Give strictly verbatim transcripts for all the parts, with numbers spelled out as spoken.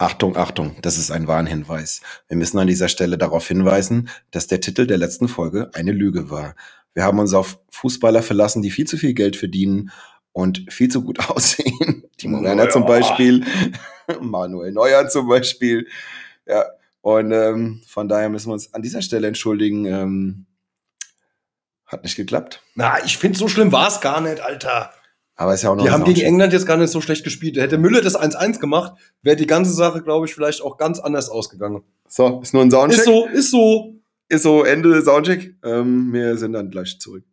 Achtung, Achtung, das ist ein Warnhinweis. Wir müssen an dieser Stelle darauf hinweisen, dass der Titel der letzten Folge eine Lüge war. Wir haben uns auf Fußballer verlassen, die viel zu viel Geld verdienen und viel zu gut aussehen. Timo Werner zum Beispiel, Manuel Neuer zum Beispiel. Ja, und ähm, von daher müssen wir uns an dieser Stelle entschuldigen. Ähm, hat nicht geklappt. Na, ich finde, so schlimm war es gar nicht, Alter. Aber ist ja auch noch Die haben Soundcheck. gegen England jetzt gar nicht so schlecht gespielt. Hätte Müller das eins eins gemacht, wäre die ganze Sache, glaube ich, vielleicht auch ganz anders ausgegangen. So, ist nur ein Soundcheck. Ist so, ist so. Ist so, Ende Soundcheck. Ähm, wir sind dann gleich zurück.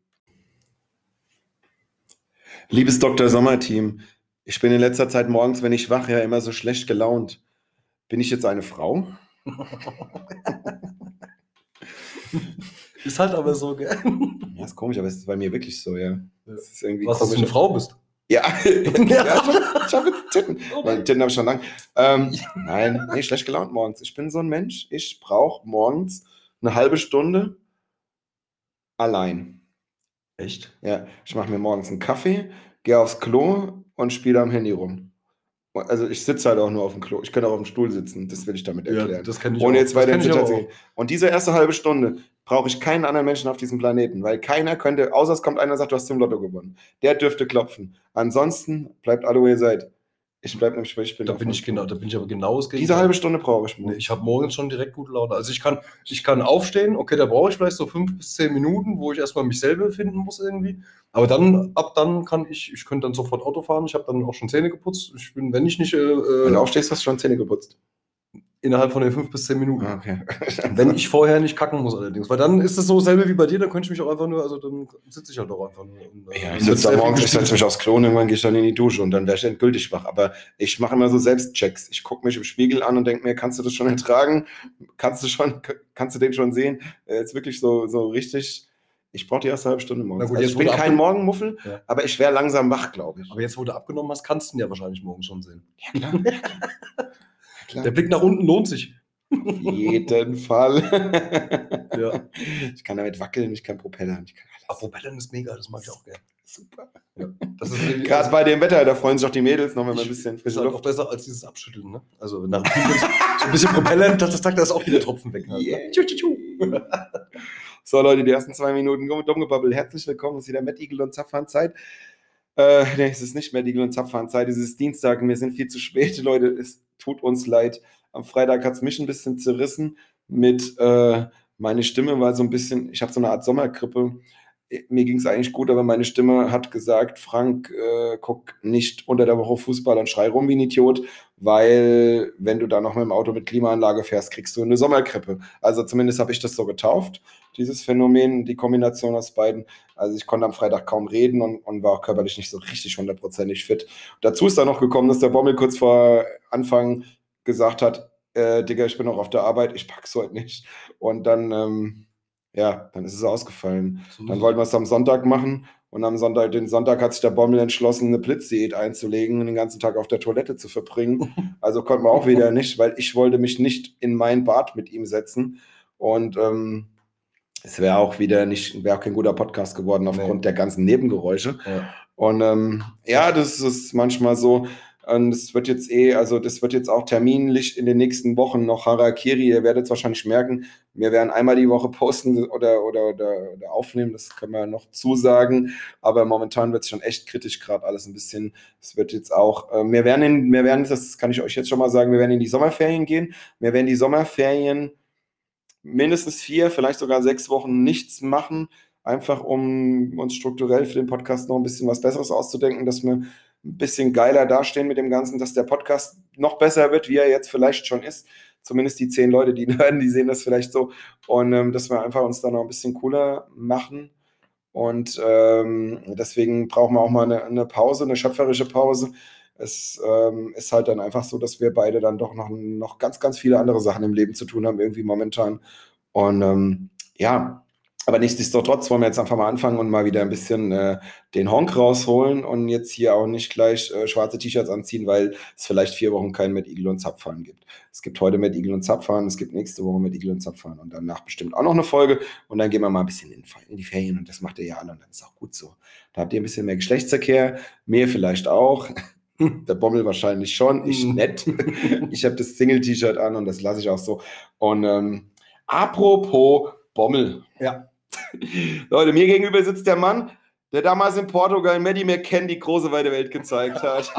Liebes Doktor Sommer-Team, ich bin in letzter Zeit morgens, wenn ich wach, ja immer so schlecht gelaunt. Bin ich jetzt eine Frau? Ist halt aber so, gell? Ja, ist komisch, aber es ist bei mir wirklich so, ja. Das ist irgendwie Was, dass komisch. du eine Frau bist? Ja, ja ich habe jetzt Titten. Meine Titten habe ich schon lange. Ähm, nein, nee, schlecht gelaunt morgens. Ich bin so ein Mensch, ich brauche morgens eine halbe Stunde allein. Echt? Ja, ich mache mir morgens einen Kaffee, gehe aufs Klo und spiele am Handy rum. Also ich sitze halt auch nur auf dem Klo. Ich kann auch auf dem Stuhl sitzen, das will ich damit erklären. Ja, das kenn ich Ohne auch. jetzt weiter Das ins kenn ich Detail zu aber gehen. Und diese erste halbe Stunde brauche ich keinen anderen Menschen auf diesem Planeten, weil keiner könnte, außer es kommt einer und sagt, du hast zum Lotto gewonnen. Der dürfte klopfen. Ansonsten bleibt alle, wo ihr seid. Ich bleib nämlich, ich bin Da auf bin dem ich Klo. genau, da bin ich aber genau das Gegenteil. Diese halbe Stunde brauche ich Nee, morgens. ich habe morgens schon direkt gute Laune. Also ich kann, ich kann aufstehen, okay, da brauche ich vielleicht so fünf bis zehn Minuten, wo ich erstmal mich selber finden muss irgendwie. Aber dann, ab dann kann ich, ich könnte dann sofort Auto fahren. Ich habe dann auch schon Zähne geputzt. Ich bin, wenn ich nicht äh, Wenn du aufstehst, hast du schon Zähne geputzt. innerhalb von den fünf bis zehn Minuten. Ah, okay. Wenn ich vorher nicht kacken muss allerdings. Weil dann ist es so selber wie bei dir, dann könnte ich mich auch einfach nur, also dann sitze ich halt auch einfach nur. Und, äh, Ja, ich und sitze da sehr viel morgens, ich setze mich gespielt. aufs Klo und irgendwann gehe ich dann in die Dusche und dann wäre ich endgültig wach. Aber ich mache immer so Selbstchecks. Ich gucke mich im Spiegel an und denke mir, kannst du das schon ertragen? Kannst du schon, kannst du den schon sehen? Äh, Jetzt wirklich so, so richtig. Ich brauche die erste halbe Stunde morgens. Na gut, also jetzt ich bin wurde kein abge- Morgenmuffel, Ja. aber ich wäre langsam wach, glaube ich. Aber jetzt, wo du abgenommen hast, kannst du ihn ja wahrscheinlich morgen schon sehen. Ja, klar. Ja, klar. Der Blick nach unten lohnt sich. Auf jeden Fall. Ja. Ich kann damit wackeln, ich kann propellern. Ich kann alles. Aber Propellern ist mega, das mag ich auch gerne. Super. Ja. Das ist Gerade bei dem Wetter, da freuen sich auch die Mädels noch, wenn man ein Ich- bisschen ist frische halt auch Luft. besser als dieses Abschütteln, ne? Also nach dem Pinkeln, so ein bisschen Propellern, das, das, da ist auch wieder Tropfen weg. Halt, Yeah. ne? Tschu, tschu, tschu. So Leute, die ersten zwei Minuten Dummgebabbel. Herzlich willkommen, es ist wieder Matt Eagle und Zapfhahn-Zeit. Äh, nee, es ist nicht Matt Eagle und Zapfhahn-Zeit, es ist Dienstag und wir sind viel zu spät, Leute, es tut uns leid. Am Freitag hat es mich ein bisschen zerrissen mit, äh, meine Stimme war so ein bisschen, ich habe so eine Art Sommergrippe. Mir ging es eigentlich gut, aber meine Stimme hat gesagt, Frank, äh, guck nicht unter der Woche Fußball und schrei rum wie ein Idiot, weil wenn du da noch mit dem Auto mit Klimaanlage fährst, kriegst du eine Sommergrippe. Also zumindest habe ich das so getauft, dieses Phänomen, die Kombination aus beiden. Also ich konnte am Freitag kaum reden und, und war auch körperlich nicht so richtig hundertprozentig fit. Dazu ist dann noch gekommen, dass der Bommel kurz vor Anfang gesagt hat, äh, Digga, ich bin noch auf der Arbeit, ich pack's heute nicht. Und dann, ähm, ja, dann ist es ausgefallen. So Dann ist wollten wir es am Sonntag machen und am Sonntag, den Sonntag hat sich der Bommel entschlossen, eine Blitzdiät einzulegen und den ganzen Tag auf der Toilette zu verbringen. Also konnten wir auch wieder nicht, weil ich wollte mich nicht in mein Bad mit ihm setzen. Und ähm, es wäre auch wieder nicht, wäre auch kein guter Podcast geworden aufgrund Nee. der ganzen Nebengeräusche. Ja. Und ähm, ja, das ist manchmal so. Und es wird jetzt eh, also das wird jetzt auch terminlich in den nächsten Wochen noch Harakiri. Ihr werdet es wahrscheinlich merken, wir werden einmal die Woche posten oder, oder, oder, oder aufnehmen, das können wir noch zusagen. Aber momentan wird es schon echt kritisch gerade alles ein bisschen. Es wird jetzt auch, äh, wir werden, in, wir werden, das kann ich euch jetzt schon mal sagen, wir werden in die Sommerferien gehen. Wir werden die Sommerferien mindestens vier, vielleicht sogar sechs Wochen nichts machen, einfach um uns strukturell für den Podcast noch ein bisschen was Besseres auszudenken, dass wir ein bisschen geiler dastehen mit dem Ganzen, dass der Podcast noch besser wird, wie er jetzt vielleicht schon ist. Zumindest die zehn Leute, die ihn hören, die sehen das vielleicht so. Und ähm, dass wir einfach uns da noch ein bisschen cooler machen. Und ähm, deswegen brauchen wir auch mal eine, eine Pause, eine schöpferische Pause. Es ähm, ist halt dann einfach so, dass wir beide dann doch noch, noch ganz, ganz viele andere Sachen im Leben zu tun haben, irgendwie momentan. Und ähm, ja, aber nichtsdestotrotz wollen wir jetzt einfach mal anfangen und mal wieder ein bisschen äh, den Honk rausholen und jetzt hier auch nicht gleich äh, schwarze T-Shirts anziehen, weil es vielleicht vier Wochen kein Matt Eagle und Zapfhahn gibt. Es gibt heute Matt Eagle und Zapfhahn, es gibt nächste Woche Matt Eagle und Zapfhahn und danach bestimmt auch noch eine Folge und dann gehen wir mal ein bisschen in, in die Ferien und das macht ihr ja alle und dann ist auch gut so. Da habt ihr ein bisschen mehr Geschlechtsverkehr, mehr vielleicht auch. Der Bommel wahrscheinlich schon, ich Hm. nicht. Ich habe das Single-T-Shirt an und das lasse ich auch so. Und ähm, apropos Bommel. Ja. Leute, mir gegenüber sitzt der Mann, der damals in Portugal Maddie McCann die große weite Welt gezeigt hat.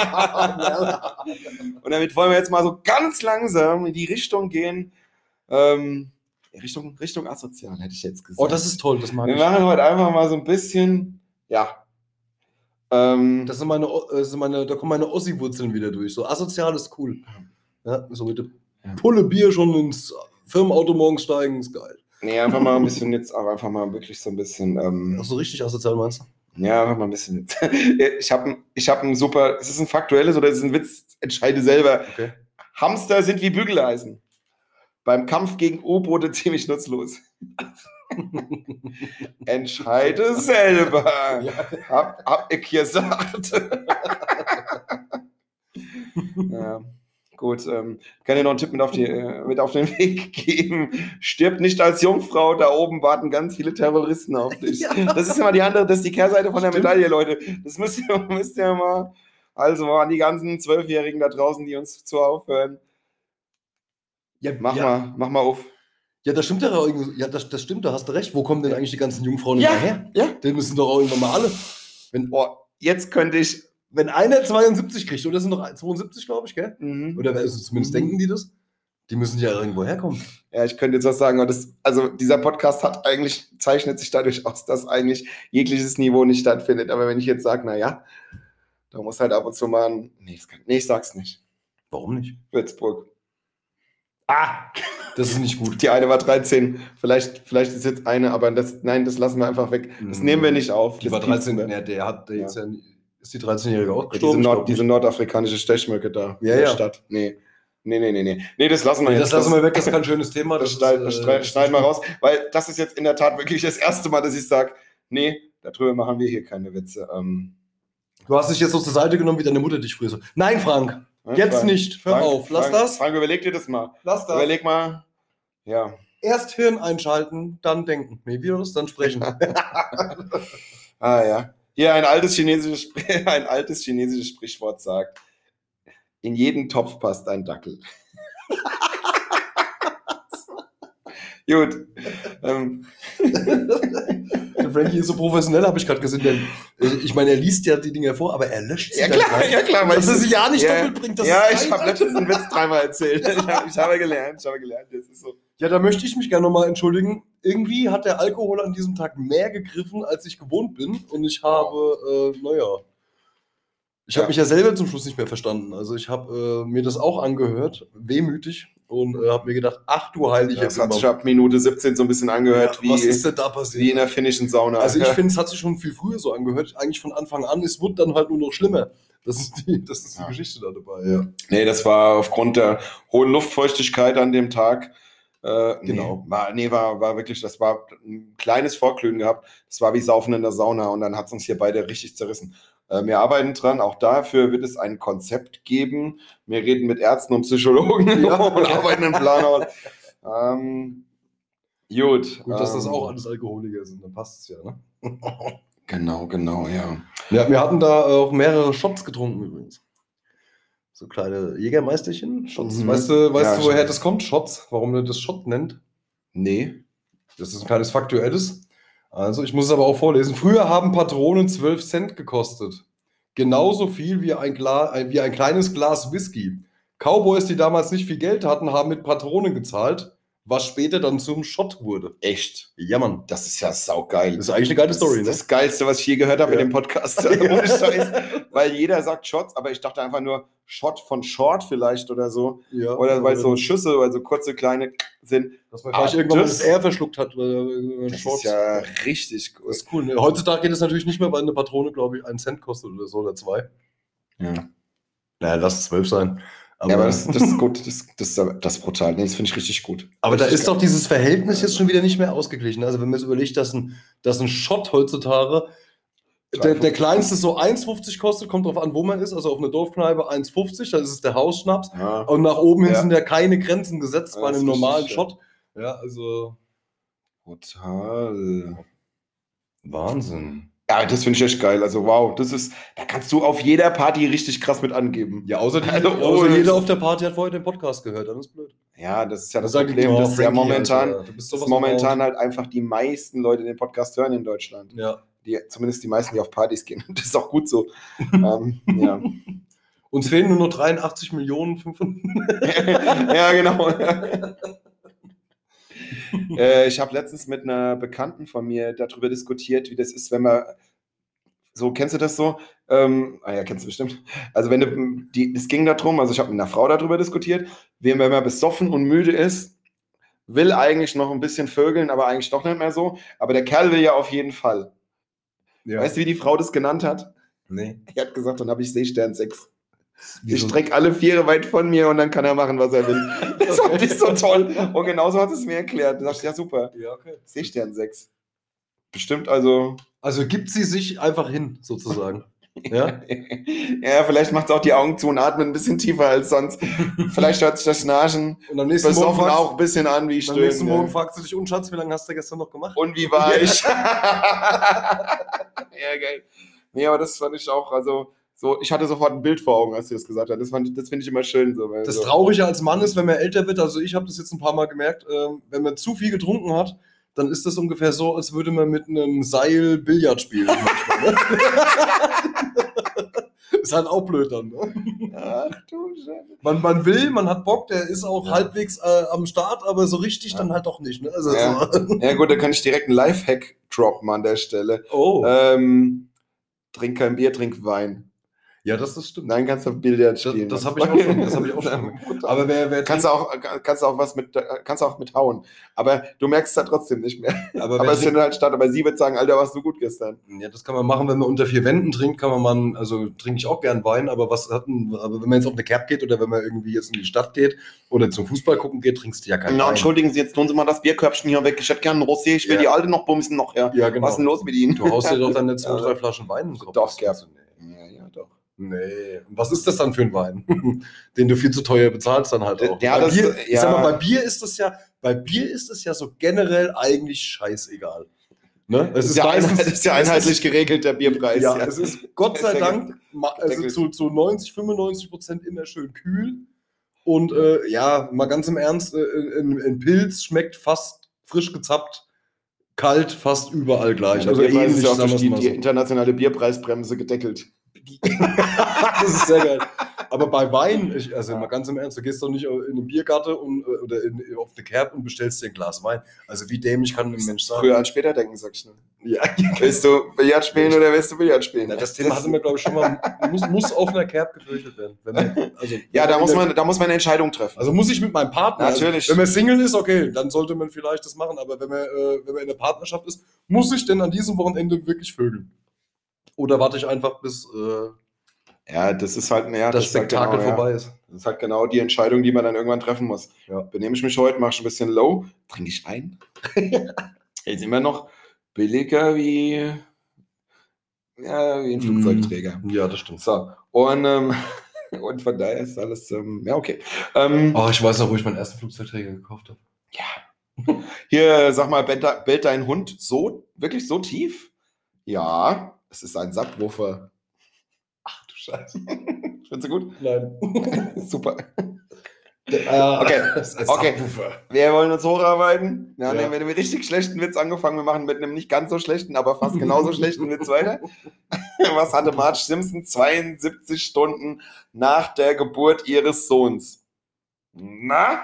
Und damit wollen wir jetzt mal so ganz langsam in die Richtung gehen. Ähm, Richtung, Richtung asozial, hätte ich jetzt gesagt. Oh, das ist toll, das mag wir ich. machen heute einfach mal so ein bisschen, ja. Ähm, Das sind meine, das sind meine, da kommen meine Ossi-Wurzeln wieder durch. So asozial ist cool. Ja, so mit der Ja. Pulle Bier schon ins Firmenauto morgens steigen, ist geil. nee, einfach mal ein bisschen jetzt, aber einfach mal wirklich so ein bisschen. Ähm, Ach so richtig asozial meinst du? Ja, einfach mal ein bisschen. Ich habe ich hab ein super. Ist es ein faktuelles oder ist es ein Witz? Entscheide selber. Okay. Hamster sind wie Bügeleisen. Beim Kampf gegen U-Boote ziemlich nutzlos. Entscheide selber. Ja. Hab, hab ich gesagt. ja. Gut, ähm, kann dir noch einen Tipp mit auf, die, äh, mit auf den Weg geben. Stirb nicht als Jungfrau, da oben warten ganz viele Terroristen auf dich. Ja. Das ist immer die andere, das ist die Kehrseite von der Stimmt. Medaille, Leute. Das müsst ihr, müsst ihr mal, also an die ganzen Zwölfjährigen da draußen, die uns zu aufhören. Ja, Mach ja. mal, mach mal auf. Ja, das stimmt ja auch irgendwie. Ja, das, das stimmt, da hast du recht. Wo kommen denn eigentlich die ganzen Jungfrauen Ja, immer her? ja. Die müssen doch auch irgendwann mal alle. Wenn, Oh, jetzt könnte ich. wenn einer zweiundsiebzig kriegt, oder sind noch zweiundsiebzig, glaube ich, gell? Mhm. Oder also zumindest Mhm. denken die das? Die müssen ja irgendwo herkommen. Ja, ich könnte jetzt was sagen, aber das, also dieser Podcast hat eigentlich, zeichnet sich dadurch aus, dass eigentlich jegliches Niveau nicht stattfindet. Aber wenn ich jetzt sage, naja, da muss halt ab und zu mal ein, nee, das kann, nee, ich sag's nicht. Warum nicht? Würzburg. Ah, das ist nicht gut. Die eine war dreizehn. Vielleicht, vielleicht ist jetzt eine, aber das, nein, das lassen wir einfach weg. Das nehmen wir nicht auf. Die Das war dreizehn, piepsen wir. ja, der hat, der Ja. ist ja, ist die dreizehnjährige auch Ja, gestorben? diese, Ich Nord, glaub diese nicht. nordafrikanische Stechmücke da Ja, in der ja. Stadt. Nee. Nee, nee, nee, nee. Nee, das lassen wir Nee, jetzt. das lassen wir weg, das ist kein schönes Thema. Das, Das, schneid, ist, das äh, schneid, das schneiden ist wir raus, weil das ist jetzt in der Tat wirklich das erste Mal, dass ich sage, nee, darüber machen wir hier keine Witze. Ähm, Du hast dich jetzt so zur Seite genommen, wie deine Mutter dich früher so. Nein, Frank, ne, jetzt Frank, nicht. Hör Frank, auf, lass Frank, das. Frank, überleg dir das mal. Lass das. Überleg mal, ja. Erst Hirn einschalten, dann denken. Nee, wie das? Dann sprechen. Ah ja. Hier ein altes chinesisches, ein altes chinesisches Sprichwort sagt, in jeden Topf passt ein Dackel. Gut. Ähm, Der Frankie ist so professionell, habe ich gerade gesehen. Der, ich meine, er liest ja die Dinge vor, aber er löscht sie ja dann klar, gleich. ja klar. Dass weil er sie ja nicht ja, doppelt bringt. Das ja, ist ich geil, habe letztens einen Witz dreimal erzählt. Ich, hab, ich habe gelernt, ich habe gelernt. Das ist so. Ja, da möchte ich mich gerne nochmal entschuldigen. Irgendwie hat der Alkohol an diesem Tag mehr gegriffen, als ich gewohnt bin. Und ich habe, äh, naja, ich Ja. habe mich ja selber zum Schluss nicht mehr verstanden. Also ich habe äh, mir das auch angehört, wehmütig, und äh, habe mir gedacht, ach du heilige Das hat sich ab Minute siebzehn so ein bisschen angehört, ja, was ist wie, denn da passiert? wie in der finnischen Sauna. Also ich finde, es hat sich schon viel früher so angehört, eigentlich von Anfang an. Es wurde dann halt nur noch schlimmer. Das ist die, das ist die Ja. Geschichte da dabei. Ja. Nee, das war aufgrund der hohen Luftfeuchtigkeit an dem Tag. Äh, Genau. Nee, war, nee, war, war wirklich, das war ein kleines Vorglühen gehabt. Das war wie Saufen in der Sauna und dann hat es uns hier beide richtig zerrissen. Äh, wir arbeiten dran, auch dafür wird es ein Konzept geben. Wir reden mit Ärzten und Psychologen Ja. und arbeiten einen Plan aus. Ähm, gut. Gut, dass das ähm, auch alles Alkoholiker sind, dann passt es ja, ne? Genau, genau, ja. Ja, wir hatten da auch mehrere Shots getrunken übrigens. So kleine Jägermeisterchen, Shots. Mhm. Weißt du, weißt Ja, du, woher stimmt. das kommt, Shots? Warum man das Shot nennt? Nee. Das ist ein kleines Faktuelles. Also, ich muss es aber auch vorlesen. Früher haben Patronen zwölf Cent gekostet. Genauso viel wie ein, Gla ein, wie ein kleines Glas Whisky. Cowboys, die damals nicht viel Geld hatten, haben mit Patronen gezahlt, was später dann zum Shot wurde. Echt? Ja, Mann. Das ist ja saugeil. Das ist eigentlich eine geile Das Story, ist ne? das Geilste, was ich je gehört habe Ja. in dem Podcast. Ohne Scheiß. Weil jeder sagt Shots, aber ich dachte einfach nur Shot von Short vielleicht oder so. Ja, Oder weil so Schüsse oder so kurze kleine sind. dass man vielleicht Ah, irgendwann mal das- das R verschluckt hat. Oder Das Shorts. ist ja richtig cool. Das ist cool. Ne? Heutzutage geht es natürlich nicht mehr, weil eine Patrone, glaube ich, einen Cent kostet oder so oder zwei. Ja, Naja, lass es zwölf sein. Aber, ja aber das, das ist gut. Das, das, das ist brutal. Nee, das finde ich richtig gut. aber da Richtig ist doch dieses Verhältnis jetzt schon wieder nicht mehr ausgeglichen. Also wenn man sich überlegt, dass ein, dass ein Shot heutzutage, der, der kleinste so eins fünfzig kostet, kommt drauf an, wo man ist. Also auf einer Dorfkneipe eins fünfzig, das ist der Hausschnaps. Ja. Und nach oben hin Ja. sind ja keine Grenzen gesetzt Ja, bei das einem ist normalen richtig, ja. Shot. Ja, also Brutal. Wahnsinn. Ja, das finde ich echt geil. Also wow, das ist, da kannst du auf jeder Party richtig krass mit angeben. Ja, außer, die, Also, außer ohne- jeder auf der Party hat vorher den Podcast gehört, dann ist blöd. Ja, das ist ja das Dann sagen die, Problem, oh, dass ja Frankie, momentan, Alter, du bist dass sowas momentan von halt einfach die meisten Leute den Podcast hören in Deutschland. Ja. Die, zumindest die meisten, die auf Partys gehen. Das ist auch gut so. ähm, ja. Uns fehlen nur noch dreiundachtzig Millionen fünfhundert. Ja, genau. äh, ich habe letztens mit einer Bekannten von mir darüber diskutiert, wie das ist, wenn man so, kennst du das so? Ähm, ah ja, kennst du bestimmt. Also wenn du, die, es ging darum, also ich habe mit einer Frau darüber diskutiert, wie wenn man besoffen und müde ist, will eigentlich noch ein bisschen vögeln, aber eigentlich doch nicht mehr so. Aber der Kerl will ja auf jeden Fall. Ja. Weißt du, wie die Frau das genannt hat? Nee. Er hat gesagt, dann habe ich Seestern sechs. Ich Wieso? strecke alle Viere weit von mir und dann kann er machen, was er will. Das fand ich so toll. Und genauso hat es mir erklärt. Da dachte ich, ja super, Ja, okay. Seestern sechs. Bestimmt also... Also gibt sie sich einfach hin, sozusagen. Ja? Ja, vielleicht macht es auch die Augen zu und atmet ein bisschen tiefer als sonst. Vielleicht hört sich das Schnarchen Und am nächsten Morgen besoffen fragst- auch ein bisschen an, wie am nächsten stöhnen. Morgen Ja. fragst du dich, und Schatz, wie lange hast du gestern noch gemacht? Und wie war ich? Ja, geil. Nee, aber das fand ich auch, also, so, ich hatte sofort ein Bild vor Augen, als du das gesagt hast. Das, fand ich- das finde ich immer schön. So, weil Das so. Traurige als Mann ist, wenn man älter wird, also ich habe das jetzt ein paar Mal gemerkt, ähm, wenn man zu viel getrunken hat, dann ist das ungefähr so, als würde man mit einem Seil Billard spielen. Manchmal, ne? Ist halt auch blöd dann. Ne? Ach du Scheiße. Man, man will, man hat Bock, der ist auch Ja. halbwegs äh, am Start, aber so richtig Ja. dann halt doch nicht. Ne? Also, Ja. so. Ja gut, da kann ich direkt einen Lifehack droppen an der Stelle. Oh. Ähm, trink kein Bier, trink Wein. Ja, das, das stimmt. Nein, kannst du Billard Das- spielen. das hab ich auch schon, das hab ich auch schon. Aber Aber wer, wer kannst du auch, kannst du auch was mit, kannst du auch mit hauen. Aber du merkst es ja trotzdem nicht mehr. aber Aber wer es findet halt statt. Aber sie wird sagen, Alter, warst du gut gestern. Ja, das kann man machen, wenn man unter vier Wänden trinkt, kann man, man also trinke ich auch gern Wein, aber was hat ein, aber wenn man jetzt auf eine Cap geht oder wenn man irgendwie jetzt in die Stadt geht oder zum Fußball gucken geht, trinkst du ja keinen Na, Wein. entschuldigen Sie, jetzt tun Sie mal das Bierkörbchen hier weg. Ich hätte gerne einen Rosé. Ich will Ja. die alte noch bumsen noch, ja. Ja, genau. Was ist denn los mit Ihnen? Du haust dir doch dann nicht zwei, Ja. drei Flaschen Wein im Kopf. Doch, gern. Nee. Ja, ja, doch. Nee. Und was ist das dann für ein Wein? Den du viel zu teuer bezahlst dann halt auch. Ja, bei das- Bier, ich ja. sag mal, bei Bier ist das ja, bei Bier ist es ja so generell eigentlich scheißegal. Ne? Das ist, ja, meistens- einheit- das ist ja einheitlich geregelt, der Bierpreis. Ja, es ist Gott sei Sehr Dank ma- also gedeckelt. zu, zu neunzig, fünfundneunzig Prozent immer schön kühl. Und äh, ja, mal ganz im Ernst, äh, ein, ein Pilz schmeckt fast frisch gezappt, kalt, fast überall gleich. Also der Bierpreis ähnlich, ist ja auch sagen durch wir's die, mal die so. internationale Bierpreisbremse gedeckelt. Das ist sehr geil. Aber bei Wein, ich, also mal ganz im Ernst, du gehst doch nicht in eine Biergarten und, oder in, auf eine Kerb und bestellst dir ein Glas Wein. Also wie dämlich kann ein Mensch sein? Früher als später denken, sag ich nur. Ja, Willst du Billard spielen oder willst du Billard spielen? ja, das Thema hatten wir, glaube ich, schon mal. Muss, muss auf einer Kerb gefürchtet werden. Wenn man, also, Ja, da muss man, da muss man eine Entscheidung treffen. Also muss ich mit meinem Partner. Natürlich. Also, wenn man Single ist, okay, dann sollte man vielleicht das machen. Aber wenn man, äh, wenn man in der Partnerschaft ist, muss ich denn an diesem Wochenende wirklich vögeln? Oder warte ich einfach, bis äh, Ja, das ist halt, ja, das ist halt Spektakel genau, ja. vorbei ist? Das ist halt genau die Entscheidung, die man dann irgendwann treffen muss. Ja. Benehme ich mich heute, mache ich ein bisschen low, trinke ich Wein. Jetzt immer noch billiger wie, ja, wie ein Flugzeugträger. Ja, das stimmt. So, und, ähm, und von daher ist alles, ähm, ja, okay. Ähm, Oh, ich weiß noch, wo ich meinen ersten Flugzeugträger gekauft habe. Hier, sag mal, bellt, de- bellt dein Hund so, wirklich so tief? Ja, es ist ein Subwoofer. Ach du Scheiße. Findest du gut? Nein. Super. Okay. Okay. Wir wollen uns hocharbeiten. Ja, Ja. Wir haben mit einem richtig schlechten Witz angefangen. Wir machen mit einem nicht ganz so schlechten, aber fast genauso schlechten Witz weiter. Was hatte Marge Simpson zweiundsiebzig Stunden nach der Geburt ihres Sohns? Na?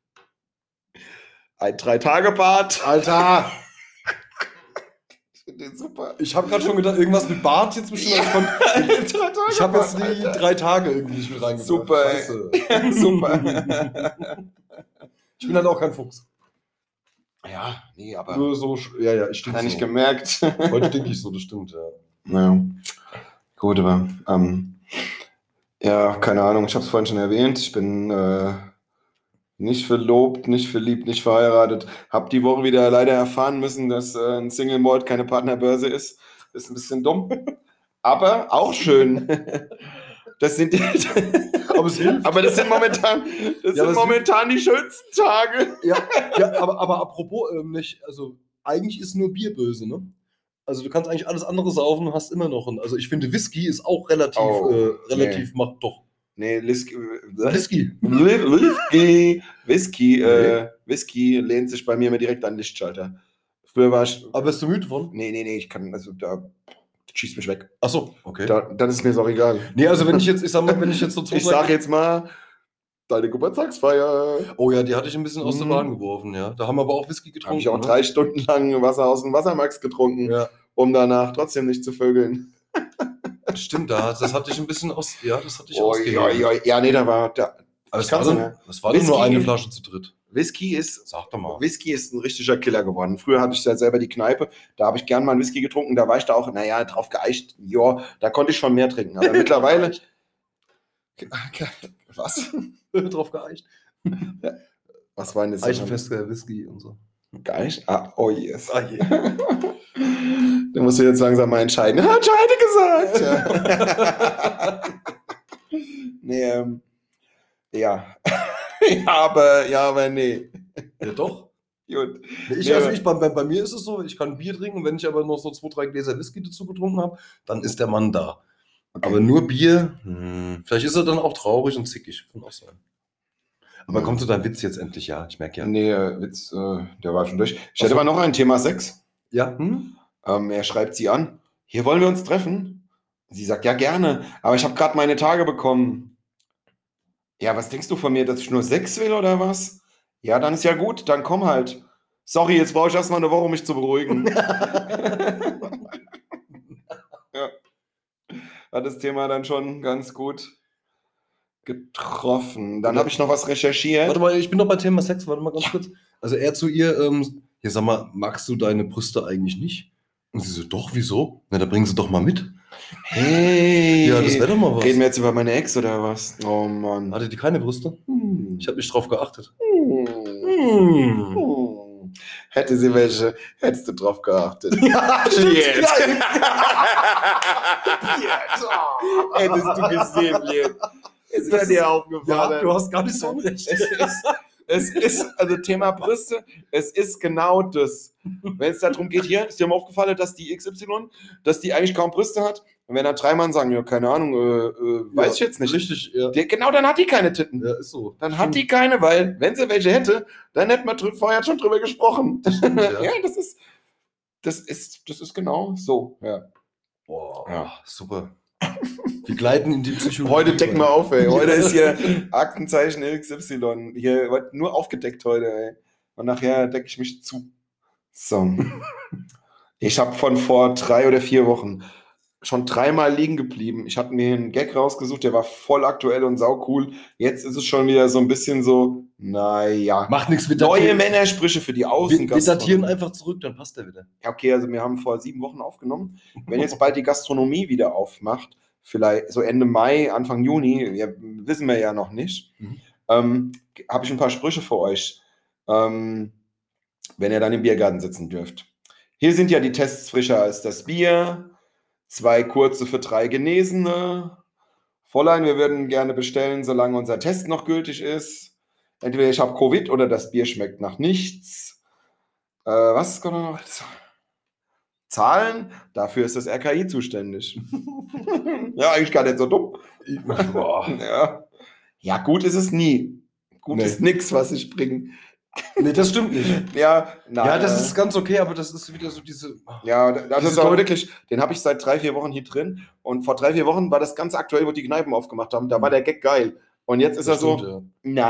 Ein Drei-Tage-Bad. Alter, Ich finde den super. ich habe gerade schon gedacht, irgendwas mit Bart jetzt bestimmt. Ja. Ich, kon- Drei-Tage-Bad, ich habe jetzt die Alter. drei Tage irgendwie nicht mit reingebracht. Super, ey. Scheiße. Super. Ich bin halt auch kein Fuchs. Ja, nee, aber Nur so, sch- ja, ja, ich stink hat er nicht so. gemerkt. Heute denke ich so, das stimmt, ja. Ja, gut, aber ähm, ja, keine Ahnung, ich habe es vorhin schon erwähnt, ich bin äh, nicht verlobt, nicht verliebt, nicht verheiratet. Habe die Woche wieder leider erfahren müssen, dass äh, ein Single Malt keine Partnerbörse ist. Ist ein bisschen dumm, aber auch schön. Das sind die, Aber es hilft. aber das sind momentan, das Ja, sind aber es- momentan die schönsten Tage. Ja, ja aber, aber apropos, ähm, nicht, also eigentlich ist nur Bier böse, ne? Also du kannst eigentlich alles andere saufen und hast immer noch einen. Also ich finde Whisky ist auch relativ, Oh, äh, relativ nee. macht doch. Nee, Whisky. Whisky. Whisky. Whisky, Nee. äh, Whisky lehnt sich bei mir immer direkt an den Lichtschalter. Früher war ich. Aber bist du müde von? Nee, nee, nee, ich kann, also da schießt mich weg. Ach so, okay. Da, dann ist mir es auch egal. Nee, also wenn ich jetzt, ich sag mal, wenn ich jetzt so Ich sag jetzt mal, deine Geburtstagsfeier. Oh ja, die hatte ich ein bisschen aus der Mhm. Bahn geworfen, ja. Da haben wir aber auch Whisky getrunken. Habe ich auch ne? drei Stunden lang Wasser aus dem Wassermax getrunken, Ja, um danach trotzdem nicht zu vögeln. stimmt, da, das hatte ich ein bisschen aus, ja, das hatte ich Oh, ausgegeben. ja, ja, ja, nee, da war, da, Aber ich es war, kann's dann, nicht mehr. das war dann nur Whisky- eine Flasche zu dritt. Whisky ist, Sag doch mal. Whisky ist ein richtiger Killer geworden. Früher hatte ich ja selber die Kneipe, da habe ich gern mal einen Whisky getrunken, da war ich da auch, naja, drauf geeicht, ja, da konnte ich schon mehr trinken, aber mittlerweile... Was? Drauf geeicht. Was war denn das? Eichenfester Whisky und so. Geeicht? Ah, oh yes. Ah, je. Da musst du jetzt langsam mal entscheiden. Hat Scheide gesagt! Ja. Nee, ähm, ja. ja, aber, ja, aber nee. Ja, doch. Gut. Nee, ich, Nee, also aber- ich, bei, bei, bei mir ist es so, ich kann Bier trinken, wenn ich aber noch so zwei, drei Gläser Whisky dazu getrunken habe, dann ist der Mann da. Okay. Aber nur Bier, hm, vielleicht ist er dann auch traurig und zickig. Kann auch sein. Aber Ja. kommt zu deinem Witz jetzt endlich, ja? Ich merke ja. Nee, äh, Witz, äh, der war schon durch. Ich Ach hätte so. aber noch ein Thema Sex. Ja? Hm? Ähm, er schreibt sie an. Hier wollen wir uns treffen. Sie sagt, ja, gerne. Aber ich habe gerade meine Tage bekommen. Ja, was denkst du von mir, dass ich nur Sex will oder was? Ja, dann ist ja gut, dann komm halt. Sorry, jetzt brauche ich erstmal eine Woche, um mich zu beruhigen. Ja. Hat das Thema dann schon ganz gut getroffen. Dann habe ich noch was recherchiert. Warte mal, ich bin noch bei Thema Sex, warte mal ganz kurz. Also er zu ihr, ähm, ja sag mal, magst du deine Brüste eigentlich nicht? Und sie so, doch, wieso? Na, da bringen sie doch mal mit. Hey, Ja, das wäre doch mal was. reden wir jetzt über meine Ex oder was? Oh Mann. Hatte die keine Brüste? Hm. Ich habe nicht drauf geachtet. Hm. Hm. Hm. Hätte sie welche, hättest du drauf geachtet. Ja, stimmt. Jetzt. Ja. Hättest du gesehen, Liet. Es wäre dir aufgefallen. Ja, du hast gar nicht so unrecht. Es ist, es ist, also Thema Brüste, es ist genau das. Wenn es darum geht, hier, ist dir mal aufgefallen, dass die X Y, dass die eigentlich kaum Brüste hat? Und wenn dann drei Mann sagen, ja, keine Ahnung, äh, äh, weiß ich jetzt nicht. Richtig, ja. Der, genau, dann hat die keine Titten. Ja, ist so. Dann hat die keine, weil, wenn sie welche hätte, dann hätten wir drü- vorher schon drüber gesprochen. stimmt, ja. ja, das ist, das ist, das ist genau so. Ja. Boah, Ja. super. Wir gleiten in die Psychologie. Heute decken wir auf, ey. Heute ist hier Aktenzeichen X Y. Hier wird nur aufgedeckt heute, ey. Und nachher decke ich mich zu. So. Ich habe von vor drei oder vier Wochen schon dreimal liegen geblieben. Ich habe mir einen Gag rausgesucht, der war voll aktuell und saucool. Jetzt ist es schon wieder so ein bisschen so, naja. Macht nichts, wir Neue datieren, Männersprüche für die wir, wir Außengastronomie. datieren einfach zurück, dann passt der wieder. Ja, okay, also wir haben vor sieben Wochen aufgenommen. Wenn jetzt bald die Gastronomie wieder aufmacht, vielleicht so Ende Mai, Anfang Juni, ja, wissen wir ja noch nicht, Mhm. ähm, habe ich ein paar Sprüche für euch, ähm, wenn ihr dann im Biergarten sitzen dürft. Hier sind ja die Tests frischer als das Bier, zwei kurze für drei Genesene. Fräulein, wir würden gerne bestellen, solange unser Test noch gültig ist. Entweder ich habe Covid oder das Bier schmeckt nach nichts. Äh, was kommt noch? Zahlen, dafür ist das R K I zuständig. Ja, eigentlich gar nicht so dumm. Boah. Ja. Ja, gut ist es nie. Gut Nee. ist nix, was ich bringe. Nee, das stimmt nicht. Ja, na, Ja, das äh, ist ganz okay, aber das ist wieder so diese. Ja, das Dieses ist aber Leute- wirklich, den habe ich seit drei, vier Wochen hier drin. Und vor drei, vier Wochen war das ganz aktuell, wo die Kneipen aufgemacht haben. Da war der Gag geil. Und jetzt ist Das er so, stimmt, ja.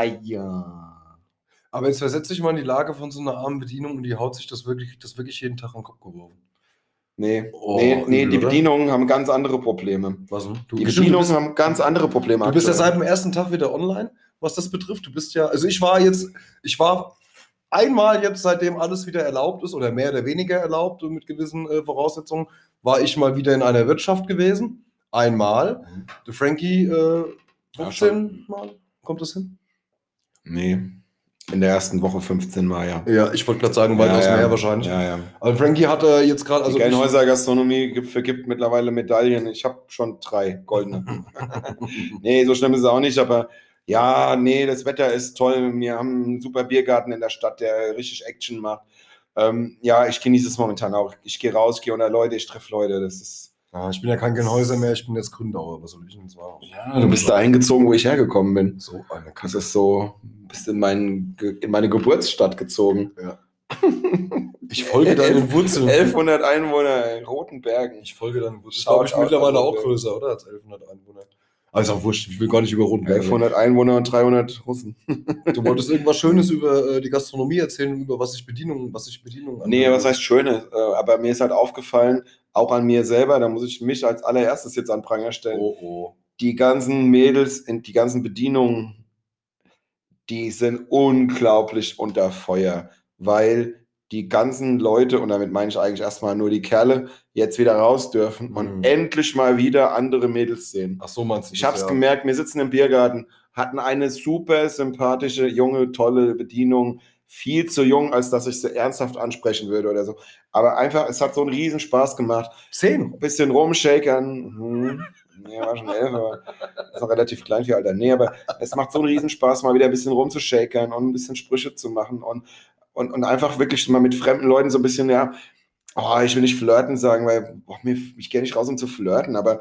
naja. Aber jetzt versetze dich mal in die Lage von so einer armen Bedienung und die haut sich das wirklich, das wirklich jeden Tag an den Kopf geworfen. Nee, Oh, nee, nee, übel, die oder? Bedienungen haben ganz andere Probleme. Was denn? Du, Die stimmt, du Bedienungen bist, haben ganz andere Probleme. du bist ja aktuell. seit dem ersten Tag wieder online, was das betrifft. Du bist ja, also ich war jetzt, ich war einmal jetzt, seitdem alles wieder erlaubt ist oder mehr oder weniger erlaubt und mit gewissen äh, Voraussetzungen, war ich mal wieder in einer Wirtschaft gewesen. Einmal. Mhm. Der Frankie äh, Ja, fünfzehn Mal. Kommt das hin? Nee, in der ersten Woche fünfzehn Mal, ja. Ja, ich wollte gerade sagen, weitaus ja, ja. mehr wahrscheinlich. Ja, ja. Aber Frankie hat äh, jetzt gerade, also Die ich- Gelnhäuser Gastronomie gibt, vergibt mittlerweile Medaillen. Ich habe schon drei goldene. Nee, so schlimm ist es auch nicht, aber ja, nee, das Wetter ist toll. Wir haben einen super Biergarten in der Stadt, der richtig Action macht. Ähm, ja, ich genieße es momentan auch. Ich gehe raus, gehe unter Leute, ich treffe Leute. Das ist. Ja, ich bin ja kein Genhäuser mehr, ich bin jetzt Gründauer. Was soll ich denn jetzt machen? Ja, du bist da eingezogen, wo ich hergekommen bin. So eine Das Kacke. ist so, bist in, mein, in meine Geburtsstadt gezogen. Ja. Ich folge deinen Wurzeln. elfhundert Einwohner in Rotenbergen. Ich folge deinen Wurzeln. Ich Schaut glaube, ich bin out mittlerweile nach auch Rotenberg. größer, oder? Als elfhundert Einwohner. Also auch wurscht, ich will gar nicht über Rotenberg reden. elfhundert Einwohner und dreihundert Russen. Du wolltest irgendwas Schönes über äh, die Gastronomie erzählen, über was ich Bedienung, was ich Bedienung Nee, was heißt Schönes? Äh, aber mir ist halt aufgefallen, auch an mir selber, da muss ich mich als allererstes jetzt an Pranger stellen. Oh, oh. Die ganzen Mädels, die ganzen Bedienungen, die sind unglaublich unter Feuer, weil die ganzen Leute, und damit meine ich eigentlich erstmal nur die Kerle, jetzt wieder raus dürfen und Mhm. endlich mal wieder andere Mädels sehen. Ach so, meinst du Ich das, habe es ja. gemerkt, wir sitzen im Biergarten, hatten eine super sympathische, junge, tolle Bedienung, viel zu jung, als dass ich sie ernsthaft ansprechen würde oder so. Aber einfach, es hat so einen riesen Spaß gemacht. Zehn. Ein bisschen rumshakern. Hm. Nee, war schon elf, aber ist noch relativ klein für Alter. Nee, aber es macht so einen riesen Spaß, mal wieder ein bisschen rumzushakern und ein bisschen Sprüche zu machen und, und, und einfach wirklich mal mit fremden Leuten so ein bisschen, ja, oh, ich will nicht flirten sagen, weil boah, mir, ich gehe nicht raus, um zu flirten, aber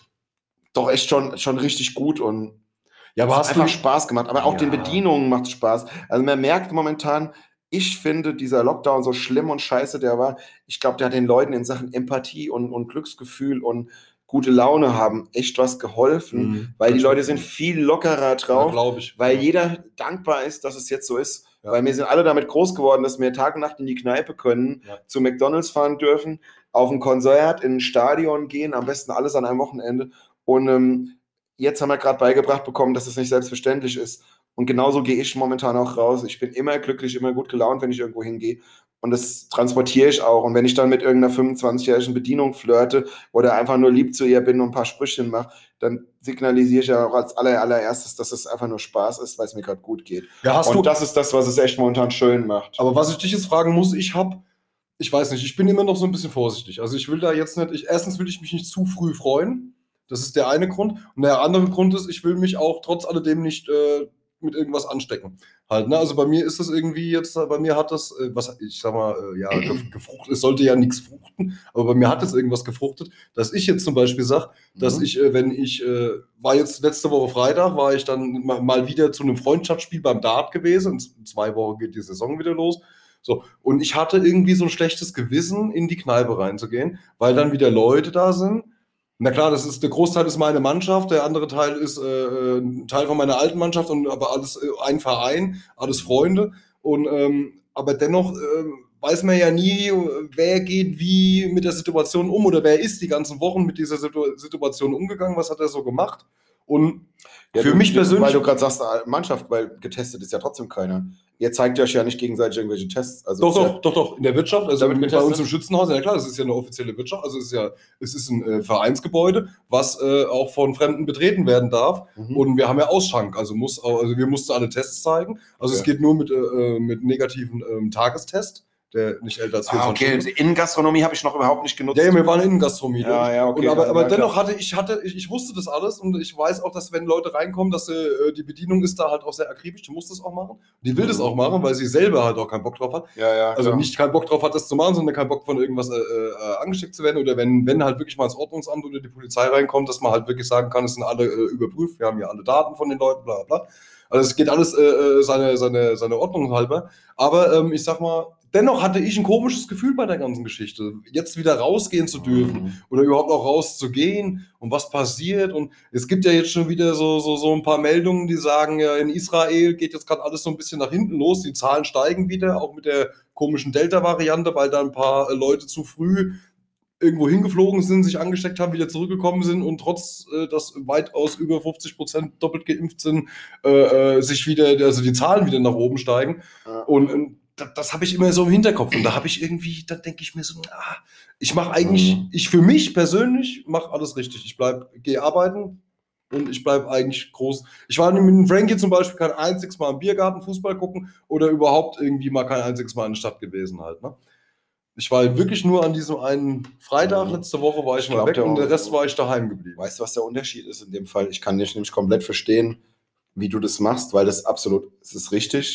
doch echt schon, schon richtig gut und Ja, aber es hat hast einfach du... Spaß gemacht. Aber auch Ja. den Bedienungen macht es Spaß. Also man merkt momentan, ich finde, dieser Lockdown, so schlimm und scheiße der war, ich glaube, der hat den Leuten in Sachen Empathie und, und Glücksgefühl und gute Laune haben echt was geholfen, Mhm. weil die Das Leute stimmt. sind viel lockerer Ja, drauf, glaube ich. weil Ja. jeder dankbar ist, dass es jetzt so ist. Ja. Weil wir sind alle damit groß geworden, dass wir Tag und Nacht in die Kneipe können, Ja. zu McDonalds fahren dürfen, auf ein Konzert, in ein Stadion gehen, am besten alles an einem Wochenende. Und ähm, jetzt haben wir gerade beigebracht bekommen, dass es nicht selbstverständlich ist. Und genauso gehe ich momentan auch raus. Ich bin immer glücklich, immer gut gelaunt, wenn ich irgendwo hingehe. Und das transportiere ich auch. Und wenn ich dann mit irgendeiner fünfundzwanzigjährigen Bedienung flirte oder einfach nur lieb zu ihr bin und ein paar Sprüchchen mache, dann signalisiere ich ja auch als aller, allererstes, dass es einfach nur Spaß ist, weil es mir gerade gut geht. Ja, hast Und du... das ist das, was es echt momentan schön macht. Aber was ich dich jetzt fragen muss, ich habe, ich weiß nicht, ich bin immer noch so ein bisschen vorsichtig. Also ich will da jetzt nicht, ich, erstens will ich mich nicht zu früh freuen. Das ist der eine Grund. Und der andere Grund ist, ich will mich auch trotz alledem nicht äh, mit irgendwas anstecken. Halt, ne? Also bei mir ist das irgendwie jetzt, bei mir hat das, äh, was ich sag mal, äh, ja, ge- gefruchtet, es sollte ja nichts fruchten, aber bei mir hat das irgendwas gefruchtet, dass ich jetzt zum Beispiel sage, dass Mhm. ich, äh, wenn ich, äh, war jetzt letzte Woche Freitag, war ich dann ma- mal wieder zu einem Freundschaftsspiel beim Dart gewesen. In zwei Wochen geht die Saison wieder los. So, und ich hatte irgendwie so ein schlechtes Gewissen, in die Kneipe reinzugehen, weil dann wieder Leute da sind. Na klar, das ist, der Großteil ist meine Mannschaft, der andere Teil ist äh, ein Teil von meiner alten Mannschaft und aber alles äh, ein Verein, alles Freunde. Und ähm, aber dennoch äh, weiß man ja nie, wer geht wie mit der Situation um oder wer ist die ganzen Wochen mit dieser Situ Situation umgegangen, was hat er so gemacht. Und Ja, für du, mich du- persönlich... Weil du gerade sagst, äh, Mannschaft, weil getestet ist ja trotzdem keiner. Ihr zeigt euch ja nicht gegenseitig irgendwelche Tests. Also Doch, ist doch, doch, doch, in der Wirtschaft, also Da wird bei getestet? uns im Schützenhaus, ja klar, das ist ja eine offizielle Wirtschaft, also es ist ja, es ist ein äh, Vereinsgebäude, was äh, auch von Fremden betreten werden darf. Ja, mhm. Und wir haben ja Ausschank, also muss, auch- also wir mussten alle Tests zeigen. Also es Okay. geht nur mit, äh, mit negativen ähm, Tagestest, der nicht älter als Ah, vierundzwanzig okay. Stunden ist. Innengastronomie habe ich noch überhaupt nicht genutzt. Ja, ja, wir waren in Innengastronomie. Ja, durch. ja, okay, Und aber dann- aber ja, dennoch klar. hatte ich, hatte, ich, ich wusste das alles und ich weiß auch, dass wenn Leute reinkommen, dass sie, äh, die Bedienung ist da halt auch sehr akribisch, die muss das auch machen. Die will das Mhm. auch machen, weil sie selber halt auch keinen Bock drauf hat. Ja, ja, Also klar. nicht keinen Bock drauf hat, das zu machen, sondern keinen Bock von irgendwas äh, äh, angesteckt zu werden. Oder wenn, wenn halt wirklich mal das Ordnungsamt oder die Polizei reinkommt, dass man halt wirklich sagen kann, es sind alle äh, überprüft, wir haben ja alle Daten von den Leuten, bla bla. Also es geht alles äh, äh, seine, seine, seine Ordnung halber. Aber ähm, ich sag mal, dennoch hatte ich ein komisches Gefühl bei der ganzen Geschichte. Jetzt wieder rausgehen zu dürfen Mhm. oder überhaupt auch rauszugehen und was passiert. Und es gibt ja jetzt schon wieder so, so, so ein paar Meldungen, die sagen, ja, in Israel geht jetzt gerade alles so ein bisschen nach hinten los. Die Zahlen steigen wieder, auch mit der komischen Delta-Variante, weil da ein paar äh, Leute zu früh irgendwo hingeflogen sind, sich angesteckt haben, wieder zurückgekommen sind und trotz, äh, dass weitaus über fünfzig Prozent doppelt geimpft sind, äh, äh, sich wieder, also die Zahlen wieder nach oben steigen. Ja. Und, und das, das habe ich immer so im Hinterkopf. Und da habe ich irgendwie, da denke ich mir so, ah, ich mache eigentlich, Mhm. ich für mich persönlich mache alles richtig. Ich bleib, gehe arbeiten und ich bleibe eigentlich groß. Ich war mit dem Frankie zum Beispiel kein einziges Mal im Biergarten Fußball gucken oder überhaupt irgendwie mal kein einziges Mal in der Stadt gewesen halt, ne? Ich war wirklich nur an diesem einen Freitag, Mhm. letzte Woche war ich, Ich mal glaub, weg der- und der Rest war ich daheim geblieben. Weißt du, was der Unterschied ist in dem Fall? Ich kann dich nämlich komplett verstehen, wie du das machst, weil das absolut, es ist richtig.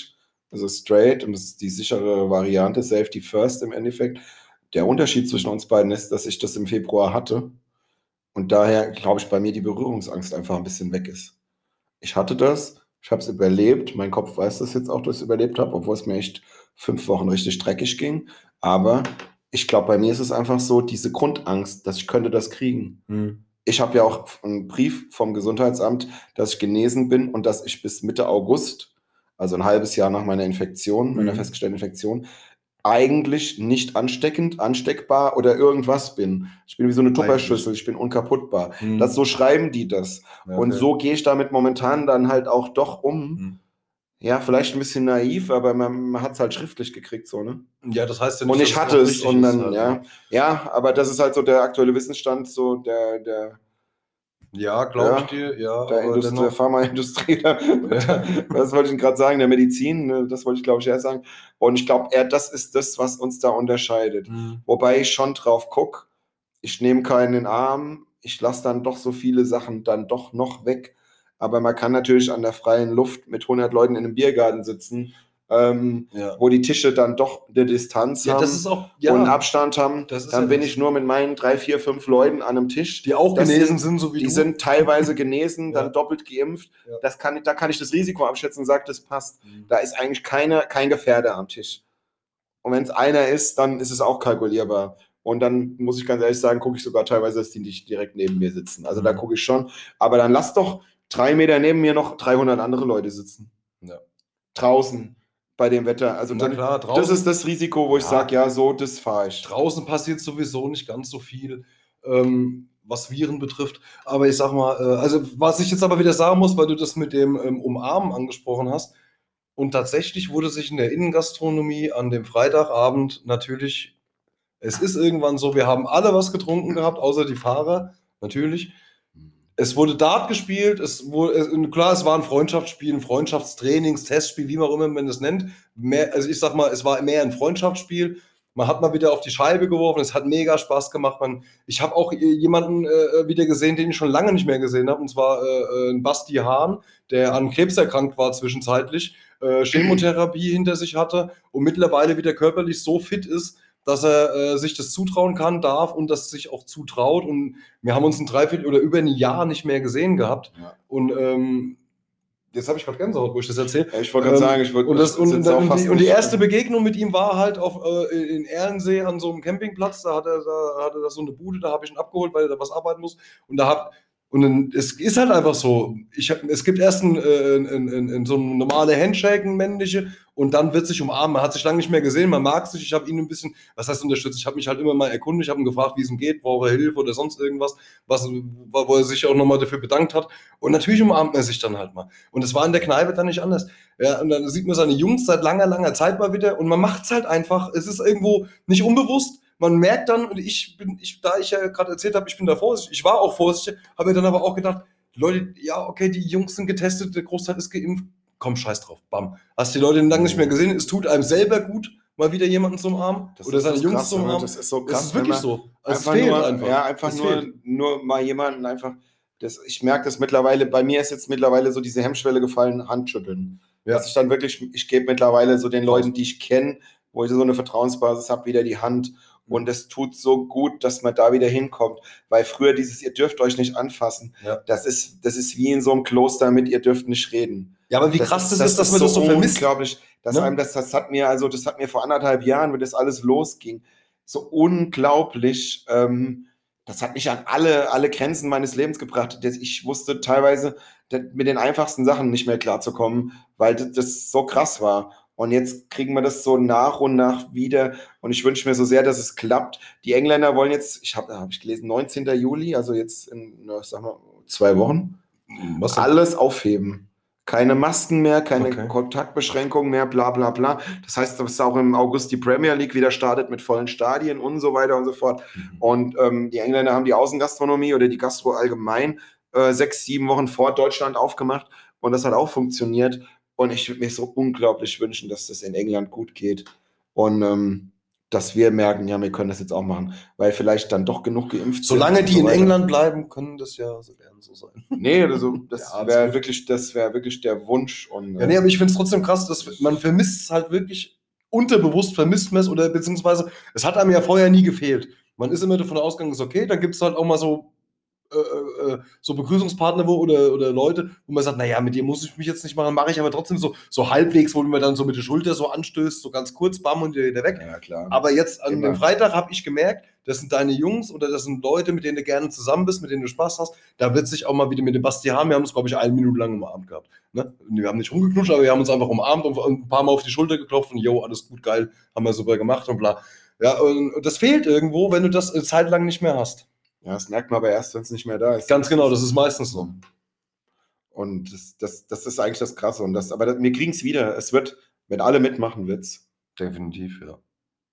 also straight, und das ist die sichere Variante, Safety First im Endeffekt. Der Unterschied zwischen uns beiden ist, dass ich das im Februar hatte und daher, glaube ich, bei mir die Berührungsangst einfach ein bisschen weg ist. Ich hatte das, ich habe es überlebt, mein Kopf weiß das jetzt auch, dass ich es überlebt habe, obwohl es mir echt fünf Wochen richtig dreckig ging. Aber ich glaube, bei mir ist es einfach so, diese Grundangst, dass ich könnte das kriegen. Hm. Ich habe ja auch einen Brief vom Gesundheitsamt, dass ich genesen bin und dass ich bis Mitte August, also ein halbes Jahr nach meiner Infektion, meiner Mhm. festgestellten Infektion, eigentlich nicht ansteckend, ansteckbar oder irgendwas bin. Ich bin wie so eine Tupperschüssel, ich bin unkaputtbar. Hm. Das, so schreiben die das. Ja, Und okay. so gehe ich damit momentan dann halt auch doch um. Hm. Ja, vielleicht ein bisschen naiv, aber man, man hat es halt schriftlich gekriegt, so, ne? Ja, das heißt ja nicht, Und ich dass hatte noch es richtig und ist dann, halt, ja, ne? ja, aber das ist halt so der aktuelle Wissensstand, so der, der, Ja, glaube ich ja, dir, ja, der, aber Indust der dennoch. Pharmaindustrie, der, Ja. was wollte ich denn gerade sagen, der Medizin, ne, das wollte ich glaube ich eher sagen. Und ich glaube eher, das ist das, was uns da unterscheidet. Hm. Wobei ich schon drauf gucke, ich nehme keinen in den Arm, ich lasse dann doch so viele Sachen dann doch noch weg. Aber man kann natürlich an der freien Luft mit hundert Leuten in einem Biergarten sitzen, ähm, Ja. wo die Tische dann doch eine Distanz Ja, haben das ist auch, und einen ja, Abstand haben. das ist Dann ja bin das. ich nur mit meinen drei, vier, fünf Leuten an einem Tisch. Die auch Das genesen sind, sind, so wie die du. sind teilweise genesen, Ja. dann doppelt geimpft. Ja. Das kann, ich- da kann ich das Risiko abschätzen und sage, das passt. Hm. Da ist eigentlich keine, kein Gefährder am Tisch. Und wenn es einer ist, dann ist es auch kalkulierbar. Und dann muss ich ganz ehrlich sagen, gucke ich sogar teilweise, dass die nicht direkt neben mir sitzen. Also da Mhm. gucke ich schon. Aber dann lass doch drei Meter neben mir noch dreihundert andere Leute sitzen. Ja. Draußen bei dem Wetter. Also Na dann, klar, das draußen, ist das Risiko, wo ich Ja. sage, ja, so, das fahre ich. draußen passiert sowieso nicht ganz so viel, ähm, was Viren betrifft. Aber ich sag mal, äh, also was ich jetzt aber wieder sagen muss, weil du das mit dem ähm, Umarmen angesprochen hast, und tatsächlich wurde sich in der Innengastronomie an dem Freitagabend natürlich, es ist irgendwann so, wir haben alle was getrunken gehabt, außer die Fahrer, natürlich. Es wurde Dart gespielt, es wurde, es, klar, es war ein Freundschaftsspiel, ein Freundschaftstrainings, Testspiel, wie man auch immer man das nennt. Mehr, also ich sag mal, es war mehr ein Freundschaftsspiel. Man hat mal wieder auf die Scheibe geworfen, es hat mega Spaß gemacht. Man, ich habe auch jemanden äh, wieder gesehen, den ich schon lange nicht mehr gesehen habe, und zwar äh, ein Basti Hahn, der an Krebs erkrankt war zwischenzeitlich, äh, Chemotherapie hinter sich hatte und mittlerweile wieder körperlich so fit ist, dass er äh, sich das zutrauen kann, darf und das sich auch zutraut. Und wir haben uns ein Dreiviertel oder über ein Jahr nicht mehr gesehen gehabt. Ja. Und ähm, jetzt habe ich gerade Gänsehaut, wo ich das erzähle. Ja, ich wollte gerade Ähm, sagen, ich würde und, das, und, und, auch und, fast die, und die nicht- erste Begegnung mit ihm war halt auf, äh, in Ehrensee an so einem Campingplatz. Da hat er, da hat er da so eine Bude, da habe ich ihn abgeholt, weil er da was arbeiten muss. Und da hab, und dann, es ist halt einfach so, ich hab, es gibt erst ein, äh, ein, ein, ein, so ein normale Handshake, ein männliche, und dann wird sich umarmen. Man hat sich lange nicht mehr gesehen, man mag sich. Ich habe ihn ein bisschen, was heißt unterstützt? Ich habe mich halt immer mal erkundigt, ich habe ihn gefragt, wie es ihm geht, braucht er Hilfe oder sonst irgendwas, was, wo er sich auch nochmal dafür bedankt hat. Und natürlich umarmt man sich dann halt mal. Und es war in der Kneipe dann nicht anders. Ja, und dann sieht man seine Jungs seit langer, langer Zeit mal wieder und man macht es halt einfach. Es ist irgendwo nicht unbewusst. Man merkt dann, und ich bin, ich, da ich ja gerade erzählt habe, ich bin da vorsichtig, ich war auch vorsichtig, habe mir dann aber auch gedacht, Leute, ja, okay, die Jungs sind getestet, der Großteil ist geimpft, komm, scheiß drauf, bam. Hast die Leute lange nicht mehr gesehen, es tut einem selber gut, mal wieder jemanden zu umarmen Das oder ist seine das Jungs Krasse, zu ne? umarmen. Das ist so Es krass, ist wirklich wenn man so. Es einfach fehlt nur, einfach. ja, einfach Es nur, fehlt. nur mal jemanden einfach. Das, ich merke das mittlerweile, bei mir ist jetzt mittlerweile so diese Hemmschwelle gefallen, Handschütteln. Ja. Dass ich dann wirklich, ich gebe mittlerweile so den Faust. Leuten, die ich kenne, wo ich so eine Vertrauensbasis habe, wieder die Hand. Und es tut so gut, dass man da wieder hinkommt. Weil früher dieses, ihr dürft euch nicht anfassen, Ja. das ist, das ist wie in so einem Kloster mit, ihr dürft nicht reden. Ja, aber wie Das krass ist- das ist, dass man das so vermisst. unglaublich, dass Ne? einem das, das hat mir, also das hat mir vor anderthalb Jahren, wo das alles losging, so unglaublich, ähm, das hat mich an alle, alle Grenzen meines Lebens gebracht. Das- Ich wusste teilweise das- mit den einfachsten Sachen nicht mehr klarzukommen, weil das, das so krass war. Und jetzt kriegen wir das so nach und nach wieder. Und ich wünsche mir so sehr, dass es klappt. Die Engländer wollen jetzt, ich habe hab ich gelesen, neunzehnten Juli, also jetzt in, na, sag mal, zwei Wochen, Was denn? alles aufheben. Keine Masken mehr, keine Okay. Kontaktbeschränkungen mehr, bla bla bla. Das heißt, dass auch im August die Premier League wieder startet mit vollen Stadien und so weiter und so fort. Mhm. Und ähm, die Engländer haben die Außengastronomie oder die Gastro allgemein äh, sechs, sieben Wochen vor Deutschland aufgemacht und das hat auch funktioniert. Und ich würde mir so unglaublich wünschen, dass das in England gut geht. Und ähm, dass wir merken, ja, wir können das jetzt auch machen, weil vielleicht dann doch genug geimpft Solange sind. die und in so weiter. England bleiben, können das ja so werden so sein. Nee, also das Ja, das wäre ist wirklich, das wäre wirklich der Wunsch. Und, Ja, nee, aber ich finde es trotzdem krass, dass man vermisst es halt wirklich unterbewusst, vermisst man es oder beziehungsweise es hat einem ja vorher nie gefehlt. Man ist immer davon ausgegangen, ist okay, dann gibt es halt auch mal so, äh, äh, so Begrüßungspartner wo, oder, oder Leute, wo man sagt, naja, mit dir muss ich mich jetzt nicht machen, mache ich aber trotzdem so, so halbwegs, wo man dann so mit der Schulter so anstößt, so ganz kurz, bam und wieder weg. ja, klar. Aber jetzt an Immer. dem Freitag habe ich gemerkt, das sind deine Jungs oder das sind Leute, mit denen du gerne zusammen bist, mit denen du Spaß hast. Da wird sich auch mal wieder mit dem Basti haben. Wir haben uns, glaube ich, eine Minute lang umarmt gehabt. Ne? Wir haben nicht rumgeknutscht, aber wir haben uns einfach umarmt und ein paar Mal auf die Schulter geklopft und jo, alles gut, geil, haben wir super gemacht und bla. Ja, und das fehlt irgendwo, wenn du das eine Zeit lang nicht mehr hast. Ja, das merkt man aber erst, wenn es nicht mehr da ist. Ganz genau, das ist meistens so. Und das, das, das ist eigentlich das Krasse. Und das, aber das, wir kriegen es wieder. Es wird, wenn alle mitmachen, wird's. Definitiv, ja.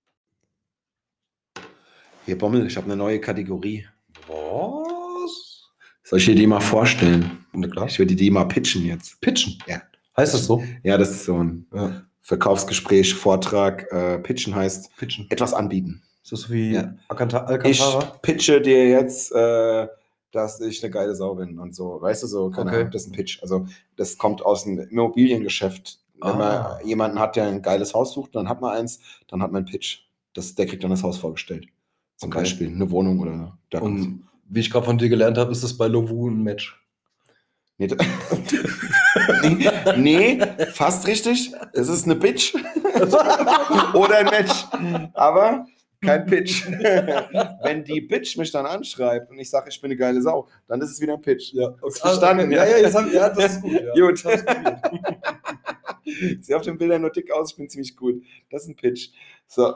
Hier, Bommel, ich habe eine neue Kategorie. Was? Soll ich dir die mal vorstellen? Na klar. Ich würde die mal pitchen jetzt. Pitchen? Ja. Heißt das so? Ja, das ist so ein Ja. Verkaufsgespräch, Vortrag. Äh, pitchen heißt Pitchen. etwas anbieten. Ist das so wie Ja. Alcanta- Ich Alcantara? pitche dir jetzt, äh, dass ich eine geile Sau bin und so. Weißt du, so, keine Okay. Ahnung, das ist ein Pitch. Also, das kommt aus dem Immobiliengeschäft. Wenn Ah. man jemanden hat, der ein geiles Haus sucht, dann hat man eins, dann hat man einen Pitch. Das, der kriegt dann das Haus vorgestellt. Zum Okay. Beispiel eine Wohnung oder da Und wie ich gerade von dir gelernt habe, ist das bei Lovu ein Match. Nee, nee, nee, fast richtig. Es ist eine Bitch oder ein Match. Aber kein Pitch. Wenn die Bitch mich dann anschreibt und ich sage, ich bin eine geile Sau, dann ist es wieder ein Pitch. Ja, Ist verstanden, ja, ja? ja, jetzt hab, ja, das ist gut. Ja. Gut. Das hab's kapiert. Ich sehe auf den Bildern nur dick aus, ich bin ziemlich gut. Das ist ein Pitch. So.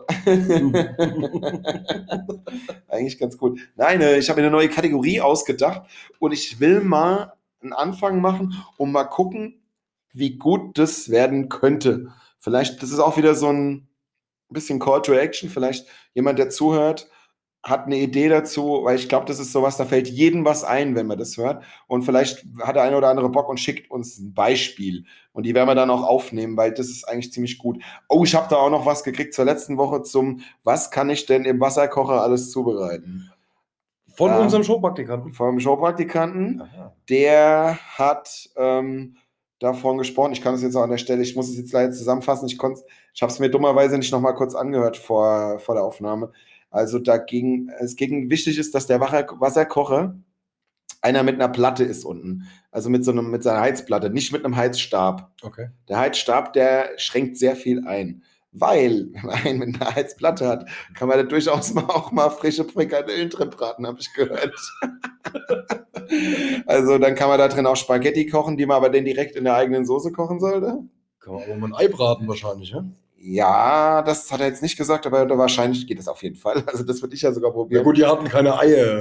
Eigentlich ganz gut. Nein, äh, ich habe mir eine neue Kategorie ausgedacht und ich will mal einen Anfang machen und mal gucken, wie gut das werden könnte. Vielleicht, das ist auch wieder so ein bisschen Call to Action. Vielleicht jemand, der zuhört, hat eine Idee dazu, weil ich glaube, das ist sowas, da fällt jedem was ein, wenn man das hört. Und vielleicht hat der eine oder andere Bock und schickt uns ein Beispiel. Und die werden wir dann auch aufnehmen, weil das ist eigentlich ziemlich gut. Oh, ich habe da auch noch was gekriegt zur letzten Woche zum, was kann ich denn im Wasserkocher alles zubereiten? Von Ja. unserem Showpraktikanten. Vom Showpraktikanten. Aha. Der hat ähm, davon gesprochen. Ich kann es jetzt auch an der Stelle, ich muss es jetzt leider zusammenfassen. Ich, ich habe es mir dummerweise nicht nochmal kurz angehört vor, vor der Aufnahme. Also da ging, es ging, wichtig ist, dass der Wasserkocher einer mit einer Platte ist unten. Also mit so einem, mit seiner Heizplatte, nicht mit einem Heizstab. Okay. Der Heizstab, der schränkt sehr viel ein. Weil, wenn man einen mit einer Heizplatte hat, kann man da durchaus mal auch mal frische Frikadellen drin braten, habe ich gehört. Also dann kann man da drin auch Spaghetti kochen, die man aber dann direkt in der eigenen Soße kochen sollte. Kann man aber mal ein Ei braten wahrscheinlich, ja? Ja, das hat er jetzt nicht gesagt, aber wahrscheinlich geht es auf jeden Fall. Also das würde ich ja sogar probieren. Ja gut, die hatten keine Eier.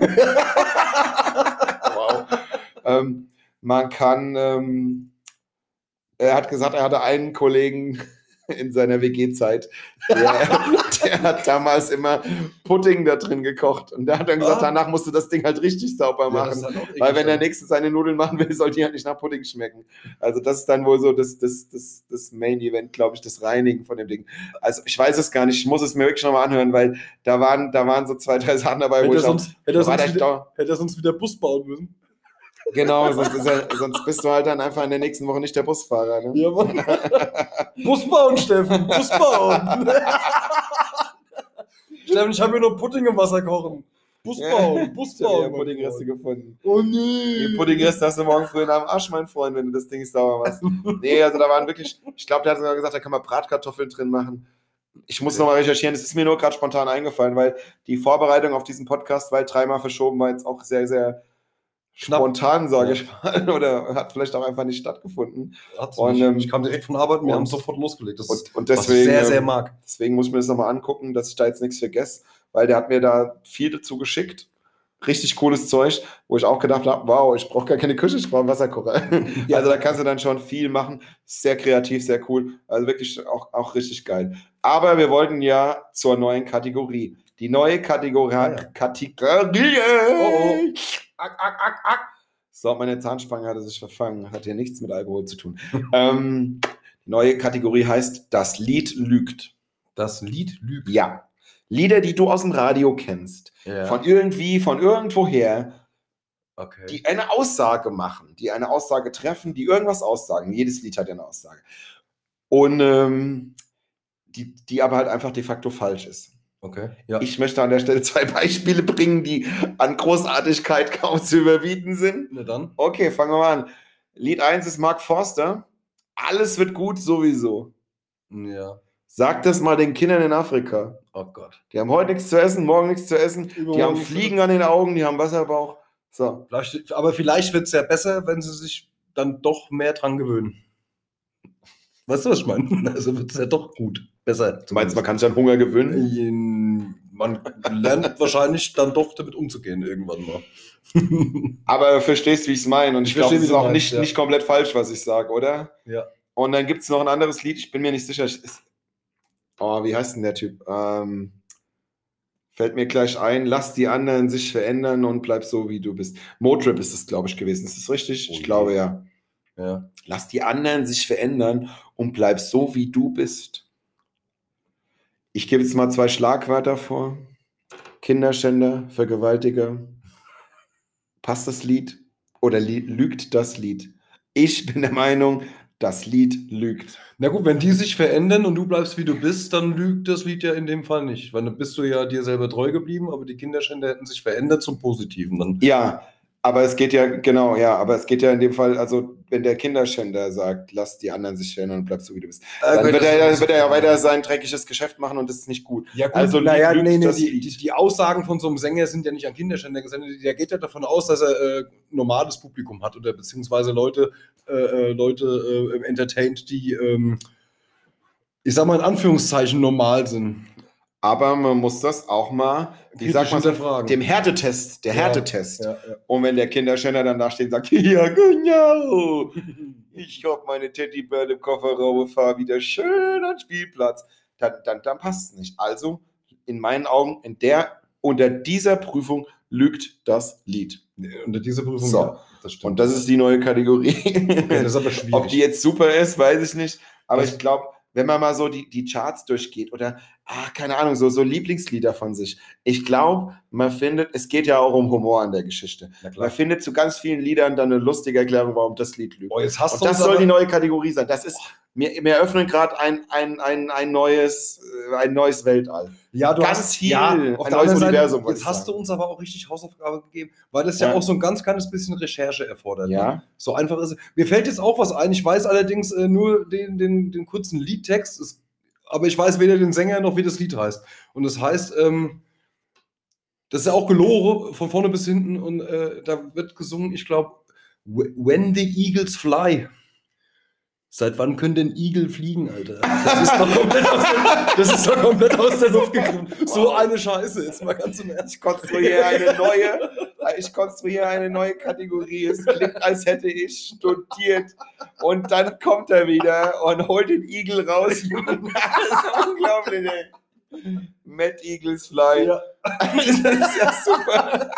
Wow. ähm, man kann, ähm, er hat gesagt, er hatte einen Kollegen in seiner W G-Zeit, der, der hat damals immer Pudding da drin gekocht. Und der hat dann gesagt, Ah. danach musst du das Ding halt richtig sauber machen. Ja, halt weil wenn der Nächste seine Nudeln machen will, soll die halt nicht nach Pudding schmecken. Also das ist dann wohl so das, das, das, das Main-Event, glaube ich, das Reinigen von dem Ding. Also ich weiß es gar nicht, ich muss es mir wirklich nochmal anhören, weil da waren, da waren so zwei, drei Sachen dabei, Hätte wo er ich auch, sonst, hätte er da war sonst, der wieder, Stau. hätte er sonst wieder Bus bauen müssen. Genau, sonst, ist er, sonst bist du halt dann einfach in der nächsten Woche nicht der Busfahrer. Ne? Ja, Mann. Bus bauen, Steffen, Bus bauen. Steffen, ich habe hier nur Pudding im Wasser kochen. Bus bauen, Bus Ich habe ja bauen. Puddingreste gefunden. Oh Die nee. Puddingreste hast du morgen früh in am Arsch, mein Freund, wenn du das Ding sauber machst. Nee, also da waren wirklich, ich glaube, der hat sogar gesagt, da kann man Bratkartoffeln drin machen. Ich muss nochmal recherchieren, das ist mir nur gerade spontan eingefallen, weil die Vorbereitung auf diesen Podcast, weil dreimal verschoben war, jetzt auch sehr, sehr Knapp. spontan, sage Ja. ich mal, oder hat vielleicht auch einfach nicht stattgefunden. Hat's Und, nicht. ähm, Ich kam direkt von Arbeit, wir und- haben sofort losgelegt. Das ist, Und, und was ich deswegen, sehr, sehr ähm, mag. deswegen muss ich mir das nochmal angucken, dass ich da jetzt nichts vergesse, weil der hat mir da viel dazu geschickt. Richtig cooles Zeug, wo ich auch gedacht habe, wow, ich brauche gar keine Küche, ich brauche einen Wasserkocher. Ja. Also da kannst du dann schon viel machen. Sehr kreativ, sehr cool. Also wirklich auch, auch richtig geil. Aber wir wollten ja zur neuen Kategorie. Die neue Kategorie. Ah, ja. Kategorie. Oh, oh. Ack, ack, ack, ack. So, meine Zahnspange hatte sich verfangen. Hat hier nichts mit Alkohol zu tun. ähm, die neue Kategorie heißt Das Lied lügt. Das Lied lügt. Ja. Lieder, die du aus dem Radio kennst. Ja. Von irgendwie, von irgendwoher. Okay. Die eine Aussage machen, die eine Aussage treffen, die irgendwas aussagen. Jedes Lied hat ja eine Aussage. Und ähm, die, die aber halt einfach de facto falsch ist. Okay. Ja. Ich möchte an der Stelle zwei Beispiele bringen, die an Großartigkeit kaum zu überbieten sind. Na dann. Okay, fangen wir mal an. Lied eins ist Mark Forster. Alles wird gut sowieso. Ja. Sag das mal den Kindern in Afrika. Oh Gott. Die haben heute nichts zu essen, morgen nichts zu essen. Die Übermorgen haben nichts zu Fliegen an den Augen, die haben Wasserbauch. So. Vielleicht, aber vielleicht wird es ja besser, wenn sie sich dann doch mehr dran gewöhnen. Weißt du, was ich meine? Also wird es ja doch gut. Besser. Du meinst, man kann sich an Hunger gewöhnen? Man lernt wahrscheinlich dann doch damit umzugehen irgendwann mal. Aber verstehst, wie ich es meine. Und ich, Ich glaube, verstehe, es wie ist du auch meinst, nicht, ja. nicht komplett falsch, was ich sage, oder? Ja. Und dann gibt es noch ein anderes Lied, ich bin mir nicht sicher. Ist, oh, wie heißt denn der Typ? Ähm, fällt mir gleich ein. Lass die anderen sich verändern und bleib so, wie du bist. Motrip ist es, glaube ich, gewesen. Ist das richtig? Oh ich je. glaube, ja. Ja. Lass die anderen sich verändern und bleib so, wie du bist. Ich gebe jetzt mal zwei Schlagwörter vor. Kinderschänder, Vergewaltiger. Passt das Lied oder li- lügt das Lied? Ich bin der Meinung, das Lied lügt. Na gut, wenn die sich verändern und du bleibst, wie du bist, dann lügt das Lied ja in dem Fall nicht. Weil dann bist du ja dir selber treu geblieben, aber die Kinderschänder hätten sich verändert zum Positiven. Dann. Ja, aber es geht ja, genau, ja, aber es geht ja in dem Fall, also wenn der Kinderschänder sagt, lass die anderen sich verändern und bleib so, wie du bist, dann gut, wird das er, ja- ist- wird er ja weiter sein dreckiges Geschäft machen und das ist nicht gut. Ja, gut, Also naja, lügt nee, nee, das die, Lied. die, die Aussagen von so einem Sänger sind ja nicht an Kinderschänder gesendet. Der geht ja davon aus, dass er äh, normales Publikum hat oder beziehungsweise Leute, äh, äh, Leute äh, entertaint, die, ähm, ich sag mal in Anführungszeichen, normal sind. Aber man muss das auch mal, wie Kritisch sagt man so, hinterfragen. dem Härtetest, der Ja, Härtetest. Ja, ja. Und wenn der Kinderschänder dann da steht und sagt, ja genau, ich hab meine Teddybirne im Kofferraum und fahr wieder schön an den Spielplatz, dann, dann, dann passt es nicht. Also, in meinen Augen, in der, unter dieser Prüfung lügt das Lied. Unter dieser Prüfung, So. ja, das stimmt. Und das ist die neue Kategorie. Okay, das ist aber schwierig. Ob die jetzt super ist, weiß ich nicht. Aber Was- ich glaube, wenn man mal so die, die Charts durchgeht oder, ah, keine Ahnung, so, so Lieblingslieder von sich. Ich glaube, man findet, es geht ja auch um Humor an der Geschichte. Na klar. Man findet zu ganz vielen Liedern dann eine lustige Erklärung, warum das Lied lügt. Oh, jetzt hast Und du das uns soll aber- die neue Kategorie sein. Das ist, wir, wir eröffnen gerade ein, ein, ein, ein, neues, äh, ein neues Weltall. Ja, du Ganz hast viel, ja, ein auf der neues anderen Universum, Seite, wollte jetzt ich hast sagen. du uns aber auch richtig Hausaufgabe gegeben, weil das ja, Ja. auch so ein ganz kleines bisschen Recherche erfordert. Ja. Ne? So einfach ist es. Mir fällt jetzt auch was ein. Ich weiß allerdings äh, nur den, den, den kurzen Liedtext, es, aber ich weiß weder den Sänger noch wie das Lied heißt. Und das heißt, ähm, das ist ja auch Gelore von vorne bis hinten und äh, da wird gesungen, ich glaube, When the Eagles Fly. Seit wann können denn Igel fliegen, Alter? Das ist doch komplett aus der, das ist doch komplett aus der Luft gegriffen. So eine Scheiße, jetzt mal ganz im Ernst. Ich konstruiere eine neue, ich konstruiere eine neue Kategorie. Es klingt, als hätte ich studiert. Und dann kommt er wieder und holt den Igel raus. Das ist unglaublich, ey. Mad Eagles Fly. Ja. Das ist ja super.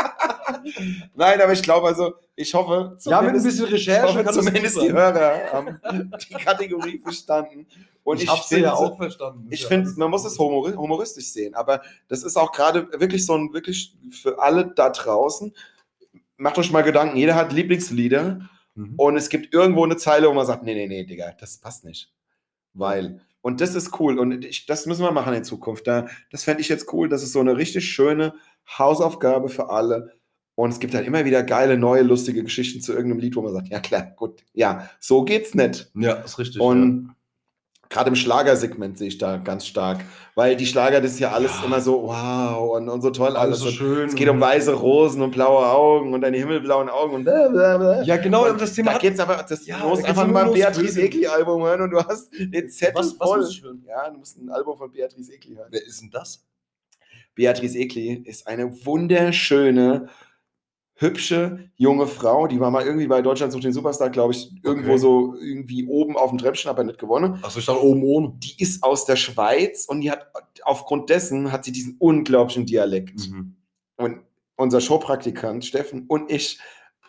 Nein, aber ich glaube, also, ich hoffe, Ja, mit ein zumindest, bisschen ich Recherche hoffe, kann das zumindest gut die sein. Hörer haben die Kategorie verstanden. Und ich ich, hab's finde, ja auch verstanden. ich Ja, finde, alles man muss es humori- humoristisch sehen, aber das ist auch gerade wirklich so ein, wirklich für alle da draußen, macht euch mal Gedanken, jeder hat Lieblingslieder Mhm. und es gibt irgendwo eine Zeile, wo man sagt, nee, nee, nee, Digga, das passt nicht. Weil, und das ist cool und ich, das müssen wir machen in Zukunft. Da, das fände ich jetzt cool, das ist so eine richtig schöne Hausaufgabe für alle. Und es gibt halt immer wieder geile, neue, lustige Geschichten zu irgendeinem Lied, wo man sagt, ja klar, gut, ja, so geht's nicht. Ja, ist richtig. Und gerade im Schlagersegment sehe ich da ganz stark, weil die Schlager, das ist ja alles Ja. immer so wow und, und so toll ja. Alles alles. so Und schön. es geht um weiße Rosen und blaue Augen und deine himmelblauen Augen und blablabla. Ja, genau, Und aber das Thema da hat- geht's aber, das, Ja, du musst da geht's einfach nur mal ein ums Beatrice Böse. Egli Album hören und du hast den Zettel Was- was voll. muss ich hören? Ja, du musst ein Album von Beatrice Egli hören. Wer ist denn das? Beatrice Egli ist eine wunderschöne, hübsche, junge Frau, die war mal irgendwie bei Deutschland sucht den Superstar, glaube ich, irgendwo Okay. so irgendwie oben auf dem Treppchen, aber nicht gewonnen. Achso, ich dachte oben ohne. Die ist aus der Schweiz und die hat aufgrund dessen hat sie diesen unglaublichen Dialekt. Mhm. Und unser Showpraktikant Steffen und ich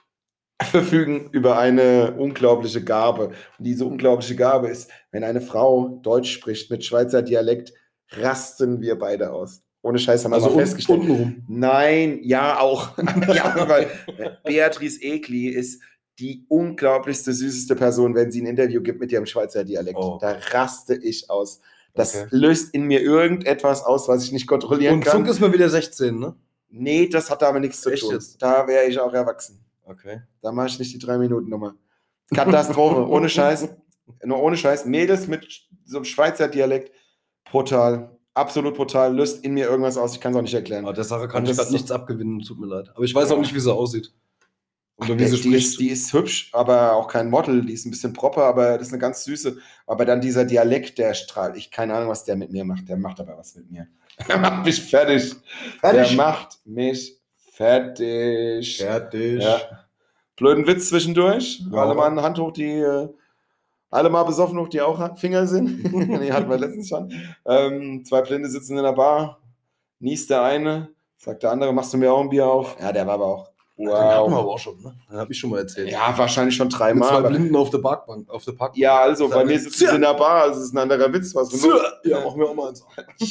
verfügen über eine unglaubliche Gabe. Und diese unglaubliche Gabe ist, wenn eine Frau Deutsch spricht mit Schweizer Dialekt, rasten wir beide aus. Ohne Scheiß haben wir Also mal un- festgestellt. untenrum. Nein, ja auch. Ja, weil Beatrice Egli ist die unglaublichste, süßeste Person, wenn sie ein Interview gibt mit ihrem Schweizer Dialekt. Oh. Da raste ich aus. Das Okay. löst in mir irgendetwas aus, was ich nicht kontrollieren Und kann. Zug ist mal wieder sechzehn, ne? Nee, das hat damit nichts zu Echt tun. jetzt? Da wäre ich auch erwachsen. Okay. Da mache ich nicht die drei Minuten Nummer. Katastrophe, ohne Scheiß. Nur ohne Scheiß. Mädels mit so einem Schweizer Dialekt, brutal. Absolut brutal. Löst in mir irgendwas aus. Ich kann es auch nicht erklären. Aber der Sache kann Und ich das gerade ist- nichts abgewinnen, tut mir leid. Aber ich weiß auch nicht, wie sie aussieht. Oder wie Die, sie die, spricht. ist, die ist hübsch, aber auch kein Model. Die ist ein bisschen proper, aber das ist eine ganz süße. Aber dann dieser Dialekt, der strahlt. Ich keine Ahnung, was der mit mir macht. Der macht aber was mit mir. Der macht mich fertig. Fertig? Der macht mich fertig. Fertig. Ja. Blöden Witz zwischendurch. Ja. Alle mal eine Hand hoch, die äh, alle mal besoffen hoch, die auch Finger sind. Die hatten wir letztens schon. Ähm, zwei Blinde sitzen in der Bar. Niest der eine, sagt der andere, machst du mir auch ein Bier auf? Ja, der war aber auch. Den hatten wir Wow. aber auch schon, ne? Den hab ich schon mal erzählt. Ja, wahrscheinlich schon Mit dreimal. zwei aber- Blinden auf der Parkbank. Auf der Parkbank. Ja, also bei mir sitzen sie Tja. in der Bar, also es ist ein anderer Witz. Was So, ja, machen wir auch mal eins.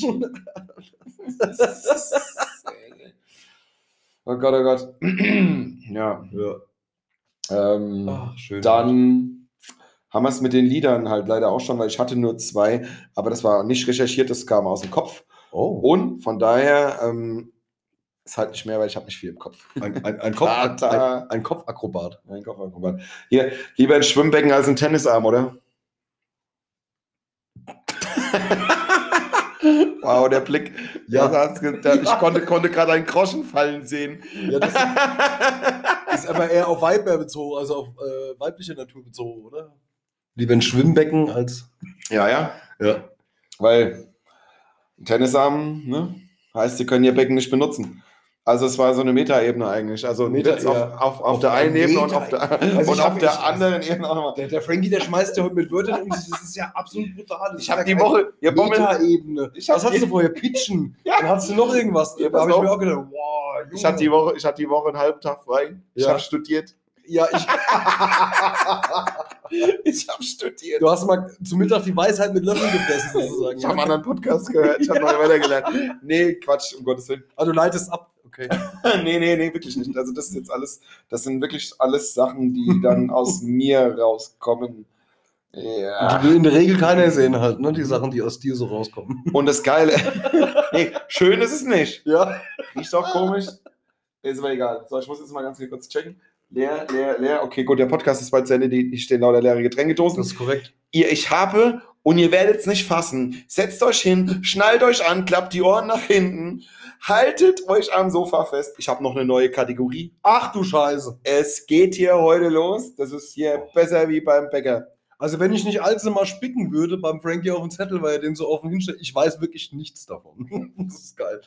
Oh Gott, oh Gott. Ja. Ja. Ähm, Ach, schön. Dann haben wir es mit den Liedern halt leider auch schon, weil ich hatte nur zwei, aber das war nicht recherchiert, das kam aus dem Kopf. Oh. Und von daher ähm, ist halt nicht mehr, weil ich habe nicht viel im Kopf. Ein, ein, ein, Kopf, ein, ein Kopfakrobat. Mein Kopfakrobat. Hier, lieber ein Schwimmbecken als ein Tennisarm, oder? Wow, der Blick. Ja. Das hast ge- da- Ich konnte, konnte gerade einen Groschen fallen sehen. Ja, das ist aber eher auf Weiber bezogen, also auf äh, weibliche Natur bezogen, oder? Lieber ein Schwimmbecken als. Ja, ja. Ja. Weil ein Tennisarm, ne, heißt, sie können ihr Becken nicht benutzen. Also es war so eine Metaebene eigentlich. Also ein Meta- Witz ja. auf, auf, auf, Auf der einen einer Ebene und auf der, Meta-Ebene. Also und ich auf hab- der ich- anderen Ebene auch nochmal. Der, der Frankie, der schmeißt ja heute mit Wörtern um sich, das ist ja absolut brutal. Das Ich ist habe ja die keine Woche, ihr Bommel, Meta-Ebene. Ich hab Was hast die- du vorher? Pitchen. Ja. Dann hast du noch irgendwas. Ja, Da pass habe ich auf. mir auch gedacht, wow, Junge. ich hatte die Woche, ich hatte die Woche einen halben Tag frei. Ich Ja. habe studiert. Ja, ich, Ich habe studiert. du hast mal zu Mittag die Weisheit mit Löffeln gefressen, sozusagen. Ich habe einen anderen Podcast gehört. Ich habe mal weitergelernt. Nee, Quatsch, um Gottes Willen. Ah, du leitest ab. Okay. Nee, nee, nee, wirklich nicht. Also das ist jetzt alles, das sind wirklich alles Sachen, die dann aus mir rauskommen. Ja. Die will in der Regel keiner sehen halt, ne? Die Sachen, die aus dir so rauskommen. Und das Geile, nee, schön ist es nicht. Ja. Riecht auch komisch. Ist aber egal. So, ich muss jetzt mal ganz kurz checken. Leer, leer, leer. Okay, gut, der Podcast ist bald zu Ende. Die, die stehen lauter leere Getränkedosen. Das ist korrekt. Ihr, ich habe, und ihr werdet es nicht fassen, setzt euch hin, schnallt euch an, klappt die Ohren nach hinten, haltet euch am Sofa fest. Ich habe noch eine neue Kategorie. Ach du Scheiße. Es geht hier heute los. Das ist hier besser wie beim Bäcker. Also wenn ich nicht allzu mal spicken würde beim Frankie auf dem Zettel, weil er den so offen hinstellt, ich weiß wirklich nichts davon. Das ist geil.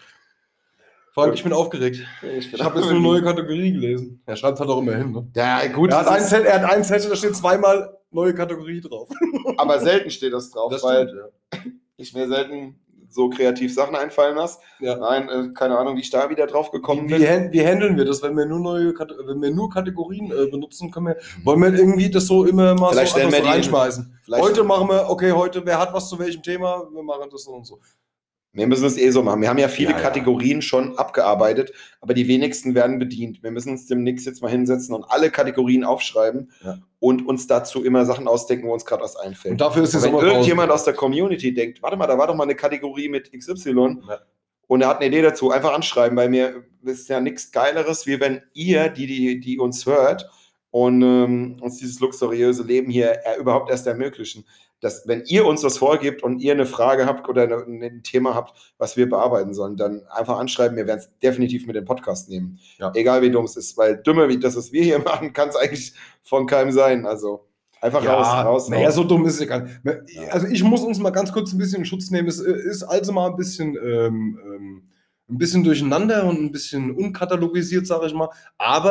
Vor allem, ich bin aufgeregt. Ich, Ich habe jetzt eine neue Kategorie gelesen. Er schreibt halt auch immer hin, ne? Ja, gut, Er hat, das einen ist, Zettel, er hat einen Zettel, da steht zweimal neue Kategorie drauf. aber selten steht das drauf, Das weil stimmt, ja. ich mir selten so kreativ Sachen einfallen lasse. Ja. Nein, äh, keine Ahnung, wie ich da wieder drauf gekommen Wie, bin. hand- wie handeln wir das, wenn wir nur neue Kate- wenn wir nur Kategorien äh, benutzen, können wir, wollen wir irgendwie das so immer mal Vielleicht so stellen einfach wir so die- reinschmeißen? vielleicht- Heute machen wir, okay, heute, wer hat was zu welchem Thema, wir machen das so und so. Wir müssen es eh so machen. Wir haben ja viele Ja, ja. Kategorien schon abgearbeitet, aber die wenigsten werden bedient. Wir müssen uns demnächst jetzt mal hinsetzen und alle Kategorien aufschreiben Ja. und uns dazu immer Sachen ausdenken, wo uns gerade was einfällt. Und dafür ist die Und wenn Sommerpause. irgendjemand aus der Community denkt, warte mal, da war doch mal eine Kategorie mit X Y Ja. und er hat eine Idee dazu, einfach anschreiben. Bei mir ist ja nichts Geileres, wie wenn ihr, die, die, die uns hört und ähm, uns dieses luxuriöse Leben hier äh, überhaupt erst ermöglichen, dass wenn ihr uns was vorgibt und ihr eine Frage habt oder eine, ein Thema habt, was wir bearbeiten sollen, dann einfach anschreiben. Wir werden es definitiv mit dem Podcast nehmen. Ja. Egal wie dumm es ist, weil dümmer wie das, was wir hier machen, kann es eigentlich von keinem sein. Also einfach raus, raus, naja, raus. so dumm ist es ja gar nicht. Also ich muss uns mal ganz kurz ein bisschen in Schutz nehmen. Es äh, ist also mal ein bisschen, ähm, ähm, ein bisschen durcheinander und ein bisschen unkatalogisiert, sage ich mal. Aber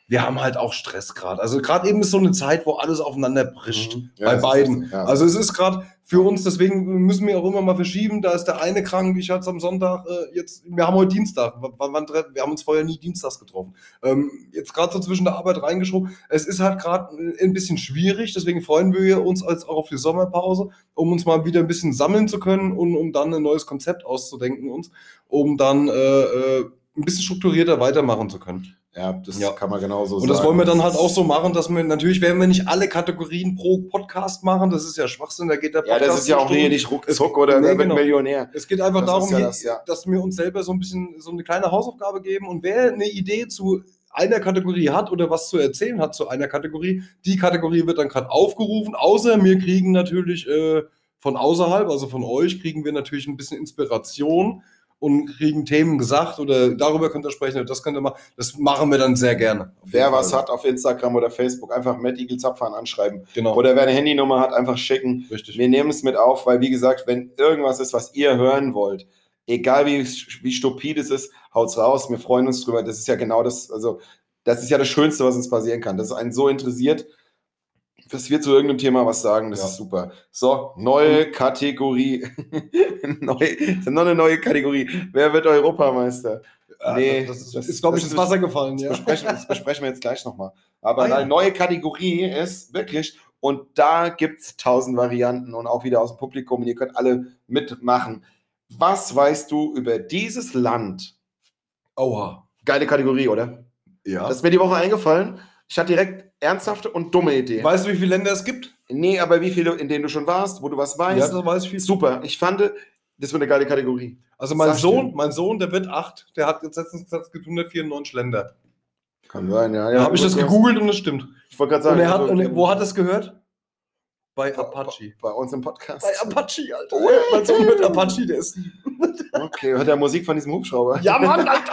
wir haben halt auch Stress gerade. Also gerade eben ist so eine Zeit, wo alles aufeinander bricht. Mhm. Ja, bei das ist beiden. richtig, ja. Also es ist gerade für uns, deswegen müssen wir auch immer mal verschieben. Da ist der eine krank, ich hatte es am Sonntag, äh, jetzt, wir haben heute Dienstag. W wann, treffen? Wir haben uns vorher nie dienstags getroffen. Ähm, jetzt gerade so zwischen der Arbeit reingeschoben. Es ist halt gerade ein bisschen schwierig, deswegen freuen wir uns als auch auf die Sommerpause, um uns mal wieder ein bisschen sammeln zu können und um dann ein neues Konzept auszudenken uns, um dann äh, äh, ein bisschen strukturierter weitermachen zu können. Ja, das Ja. kann man genauso Und sagen. das wollen wir dann halt auch so machen, dass wir, natürlich werden wir nicht alle Kategorien pro Podcast machen, das ist ja Schwachsinn, da geht der Ja, Podcast. das ist ja auch Stunden. hier nicht ruckzuck oder nee, wer wird genau. Millionär. Es geht einfach Das darum, ist ja hier, das, ja. dass wir uns selber so ein bisschen so eine kleine Hausaufgabe geben und wer eine Idee zu einer Kategorie hat oder was zu erzählen hat zu einer Kategorie, die Kategorie wird dann gerade aufgerufen, außer wir kriegen natürlich äh, von außerhalb, also von euch, kriegen wir natürlich ein bisschen Inspiration und kriegen Themen gesagt oder darüber könnt ihr sprechen oder das könnt ihr machen. Das machen wir dann sehr gerne. Wer was hat auf Instagram oder Facebook, einfach Matt Eagle Zapfhahn anschreiben. Genau. Oder wer eine Handynummer hat, einfach schicken. Richtig. Wir nehmen es mit auf, weil wie gesagt, wenn irgendwas ist, was ihr hören wollt, egal wie, wie stupid es ist, haut's raus. Wir freuen uns drüber. Das ist ja genau das, also das ist ja das Schönste, was uns passieren kann. Dass es einen so interessiert, dass wir zu irgendeinem Thema was sagen, das Ja. ist super. So, neue Kategorie. Neu, ist noch eine neue Kategorie. Wer wird Europameister? Ja, Nee, das ist, das- ist glaube ich, das ins Wasser gefallen. Das, Ja. besprechen, das besprechen wir jetzt gleich nochmal. Aber Ah, ja. eine neue Kategorie ist wirklich, und da gibt es tausend Varianten und auch wieder aus dem Publikum und ihr könnt alle mitmachen. Was weißt du über dieses Land? Oha. Geile Kategorie, oder? Ja. Das ist mir die Woche eingefallen. Ich hatte direkt ernsthafte und dumme Idee. Weißt du, wie viele Länder es gibt? Nee, aber wie viele, in denen du schon warst, wo du was Ja, weißt? das weiß ich viel. Super. Ich fand, das wird eine geile Kategorie. Also mein Sagst Sohn, du? mein Sohn, der wird acht, der hat jetzt letztens gesagt, es gibt hundertvierundneunzig Länder. Kann sein, ja. Da ja habe ich das gut, gegoogelt und das stimmt. Ich wollte gerade sagen. Und er hat, also, und er, wo hat es gehört? Bei Bei- Apache. Bei uns im Podcast. Bei Apache, Alter. Mein Sohn hört Apache, der ist sieben. Okay, hört er Musik von diesem Hubschrauber? Ja, Mann, Alter.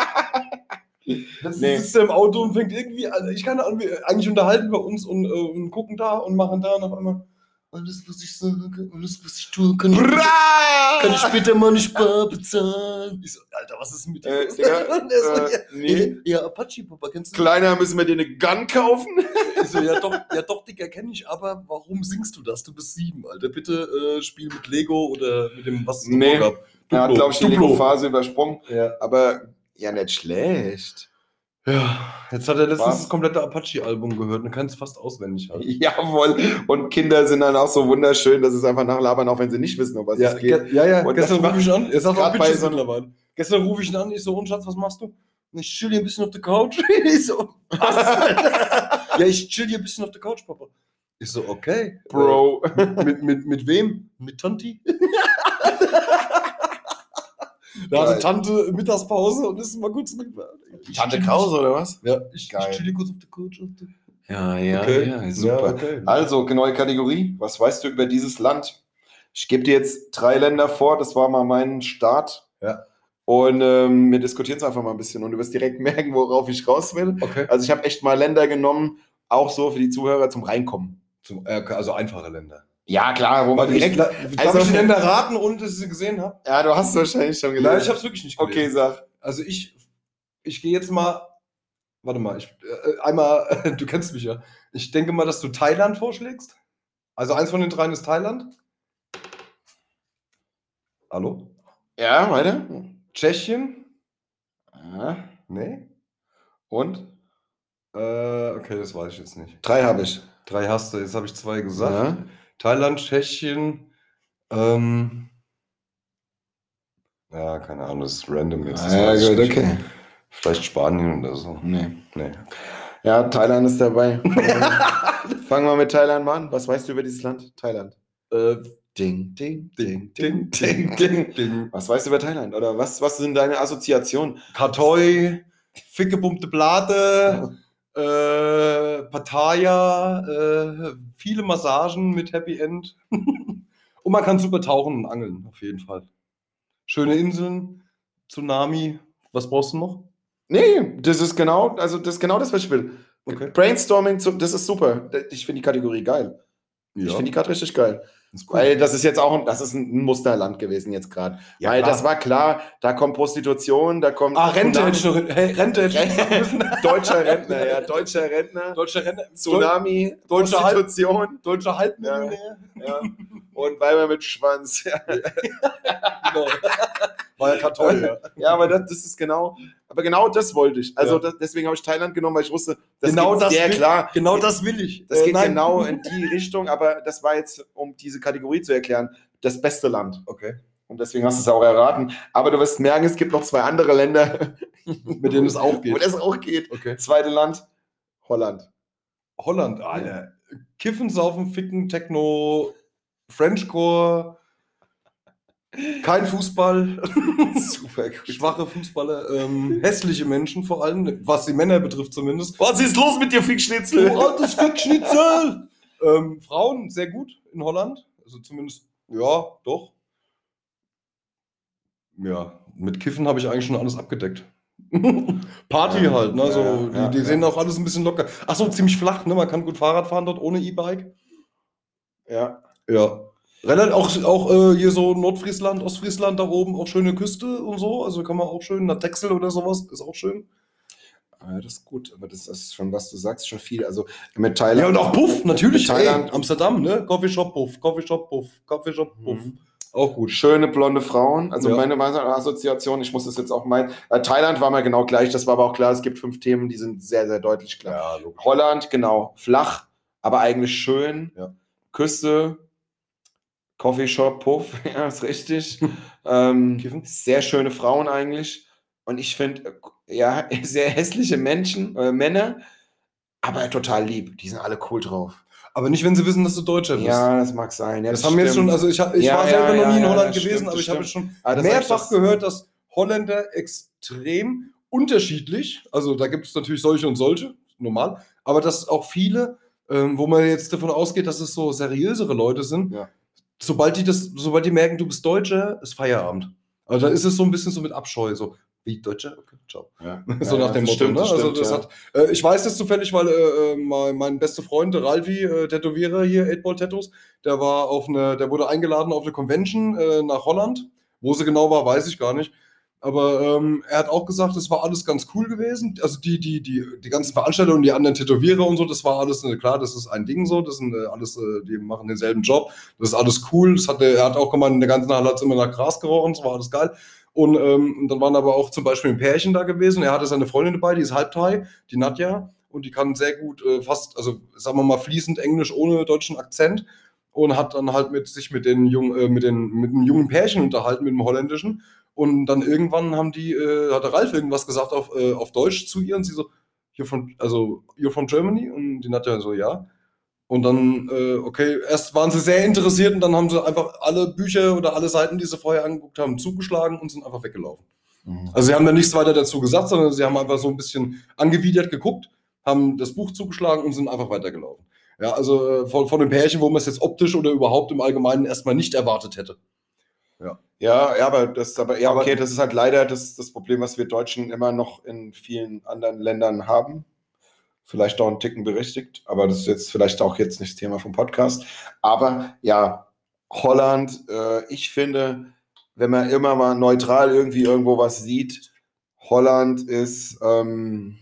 Jetzt Nee. sitzt er im Auto und fängt irgendwie an. Ich kann wir, eigentlich unterhalten wir uns und, äh, und gucken da und machen da und auf einmal. Alles, was ich sage, alles, was ich tue, kann ich, kann ich später mal nicht bar bezahlen. Ich so, Alter, was ist mit dir? Äh, Digga, Und der so, äh, ja, nee. ja, Apache, Papa, kennst du? Kleiner, müssen wir dir eine Gun kaufen? Ich so, ja doch, ja doch, Digga, kenn ich, aber warum singst du das? Du bist sieben, Alter. Bitte äh, spiel mit Lego oder mit dem, was es Nee. davor gab. Er hat, glaube ich, die Duplo. Lego-Phase übersprungen. Ja. Aber ja, nicht schlecht. Ja, jetzt hat er letztens Was? das komplette Apache-Album gehört und kann es fast auswendig halt. Jawohl. Und Kinder sind dann auch so wunderschön, dass es einfach nachlabern, auch wenn sie nicht wissen, um was Ja, es geht. ge ja, ja. Und Gestern das rufe ich ihn an. Er sagt auch grad bei Bitches so einem- mittlerweile. Gestern rufe ich ihn an, ich so, und Schatz, was machst du? Und ich chill hier ein bisschen auf der Couch. Ich so, was? Ja, ich chill hier ein bisschen auf der Couch, Papa. Ich so, okay. Bro. Äh, mit, mit, mit wem? Mit Tanti? Da hatte Geil. Tante Mittagspause und ist mal kurz rüber. Ich Tante chill- Krause oder was? Ja, ich, Geil. ich chill hier kurz auf der Couch. Ja, ja, Okay. ja, super. Ja, okay. Also, neue Kategorie. Was weißt du über dieses Land? Ich gebe dir jetzt drei Länder vor. Das war mal mein Start. Ja. Und ähm, wir diskutieren es einfach mal ein bisschen. Und du wirst direkt merken, worauf ich raus will. Okay. Also, ich habe echt mal Länder genommen, auch so für die Zuhörer zum Reinkommen. Zum, äh, also einfache Länder. Ja, klar, wo man Warte, ich, direkt. darf also- ich die Länder raten, ohne dass ich sie gesehen habe? Ja, du hast es wahrscheinlich schon gelesen. Nein, ich habe es wirklich nicht gelesen. Okay, sag. Also ich, ich gehe jetzt mal, warte mal, ich, äh, einmal, du kennst mich ja. Ich denke mal, dass du Thailand vorschlägst. Also eins von den dreien ist Thailand. Hallo? Ja, weiter. Tschechien? Ja. Nee? Und? Äh, okay, das weiß ich jetzt nicht. Drei habe ich. Drei hast du, jetzt habe ich zwei gesagt. Ja. Thailand, Tschechien, ähm, ja, keine Ahnung, das ist random jetzt. Das Ja, weiß ich gut, nicht. okay. Vielleicht Spanien oder so. Nee. Nee. Ja, Thailand ist dabei. Fangen wir mit Thailand mal an. Was weißt du über dieses Land? Thailand. Äh, Ding, ding, ding, ding, ding, ding, ding. Was weißt du über Thailand? Oder was, was sind deine Assoziationen? Kartoi, fickebumpte Blate, äh, Pattaya, äh, viele Massagen mit Happy End. Und man kann super tauchen und angeln, auf jeden Fall. Schöne Inseln, Tsunami. Was brauchst du noch? Nee, das ist genau, also das ist genau das, was ich will. Okay. Brainstorming, zu, das ist super. Ich finde die Kategorie geil. Ich finde die gerade richtig geil. ist cool. Weil das ist jetzt auch ein, das ist ein Musterland gewesen jetzt gerade. Ja, Weil klar. das war klar, da kommt Prostitution, da kommt Ah, Rente Tsunami- hätte ich noch. Hey, Rente hätte ich noch müssen. Deutscher Rentner, ja, deutscher Rentner, Deutscher Rente. Tsunami, Deutscher Halb- Prostitution, Deutscher Halbmillionär. ja. Und Weiber mit Schwanz. Ja, Genau. War ja Kartoffel, ja. ja aber das, das ist genau, aber genau das wollte ich. Also Ja. das, deswegen habe ich Thailand genommen, weil ich wusste, das Genau geht das sehr will, klar. Genau das will ich. Das Äh, geht nein. genau in die Richtung, aber das war jetzt, um diese Kategorie zu erklären, das beste Land. Okay. Und deswegen hast du es auch erraten. Aber du wirst merken, es gibt noch zwei andere Länder, Mit denen es auch wo geht. das auch geht. Okay. Zweite Land, Holland. Holland, Alter. Kiffen, Saufen, Ficken, Techno, Frenchcore, kein Fußball, Super gut. schwache Fußballer, ähm, hässliche Menschen vor allem, was die Männer betrifft zumindest. Was ist los mit dir, Fickschnitzel? Du altes Fickschnitzel! ähm, Frauen sehr gut in Holland, also zumindest, ja, doch. Ja, mit Kiffen habe ich eigentlich schon alles abgedeckt. Party Ja, halt, ne? ja, So, ja, die ja, die ja. sehen auch alles ein bisschen locker. Achso, ziemlich flach, ne? Man kann gut Fahrrad fahren dort ohne E-Bike. Ja. Ja. Relativ auch, auch äh, hier so Nordfriesland, Ostfriesland da oben, auch schöne Küste und so. Also kann man auch schön, nach Texel oder sowas, ist auch schön. Ja, das ist gut, aber das ist schon, was du sagst, schon viel. Also mit Thailand. Ja, und auch Puff, natürlich. Mit Thailand. Ey, Amsterdam, ne? Coffeeshop Puff, Coffeeshop Puff, Coffeeshop Puff. Mhm. Auch gut. Schöne blonde Frauen. Also Ja. meine, meine Assoziation, ich muss das jetzt auch meinen. Äh, Thailand war mal genau gleich, das war aber auch klar, es gibt fünf Themen, die sind sehr, sehr deutlich klar. Ja, logisch. Holland, genau, flach, aber eigentlich schön. Ja. Küste, Coffeeshop, Puff, ja, ist richtig. ähm, Kiffen. sehr schöne Frauen eigentlich. Und ich finde, äh, ja, sehr hässliche Menschen, äh, Männer, aber total lieb. Die sind alle cool drauf. Aber nicht, wenn sie wissen, dass du Deutscher bist. Ja, das mag sein. Ja, das haben wir jetzt schon, also ich, hab, ich Ja, war ja, selber noch ja, nie in ja, Holland das gewesen, stimmt, aber das ich habe stimmt. schon Ah, das mehrfach heißt, das- gehört, dass Holländer extrem unterschiedlich, also da gibt es natürlich solche und solche, normal, aber dass auch viele, ähm, wo man jetzt davon ausgeht, dass es so seriösere Leute sind, Ja. sobald die das, sobald die merken, du bist Deutscher, ist Feierabend. Also da ist es so ein bisschen so mit Abscheu, so, wie Deutscher? Okay, ciao. Ja. So Ja, nach dem das Motto, stimmt, ne? das Also stimmt, das ja. hat, äh, ich weiß das zufällig, weil äh, äh, mein, mein bester Freund, der Ralfi, äh, Tätowierer hier, eight ball Tattoos, der war auf eine, der wurde eingeladen auf eine Convention äh, nach Holland. Wo sie genau war, weiß ich gar nicht. Aber ähm, er hat auch gesagt, es war alles ganz cool gewesen. Also die, die, die, die ganzen Veranstaltungen und die anderen Tätowierer und so, das war alles, äh, klar, das ist ein Ding so, das sind äh, alles, äh, die machen denselben Job, das ist alles cool. Das hat, er hat auch gemeint, in der ganzen Halle hat es immer nach Gras gerochen, das war alles geil. Und, ähm, und dann waren aber auch zum Beispiel ein Pärchen da gewesen. Er hatte seine Freundin dabei, die ist Halbthai, die Nadja, und die kann sehr gut, äh, fast, also sagen wir mal, fließend Englisch ohne deutschen Akzent. Und hat dann halt mit sich mit den jungen, äh, mit den mit einem jungen Pärchen unterhalten, mit dem holländischen. Und dann irgendwann haben die, äh, hat der Ralf irgendwas gesagt auf, äh, auf Deutsch zu ihr und sie so, you're from, also you're from Germany? Und die Nadja so, ja. Und dann, äh, okay, erst waren sie sehr interessiert und dann haben sie einfach alle Bücher oder alle Seiten, die sie vorher angeguckt haben, zugeschlagen und sind einfach weggelaufen. Mhm. Also sie haben dann nichts weiter dazu gesagt, sondern sie haben einfach so ein bisschen angewidert geguckt, haben das Buch zugeschlagen und sind einfach weitergelaufen. Ja, also äh, von, von dem Pärchen, wo man es jetzt optisch oder überhaupt im Allgemeinen erstmal nicht erwartet hätte. Ja. Ja, ja, aber das, aber, ja, Aber- okay, das ist halt leider das, das Problem, was wir Deutschen immer noch in vielen anderen Ländern haben. Vielleicht auch einen Ticken berechtigt, aber das ist jetzt vielleicht auch jetzt nicht das Thema vom Podcast. Aber ja, Holland, äh, ich finde, wenn man immer mal neutral irgendwie irgendwo was sieht, Holland ist, ähm,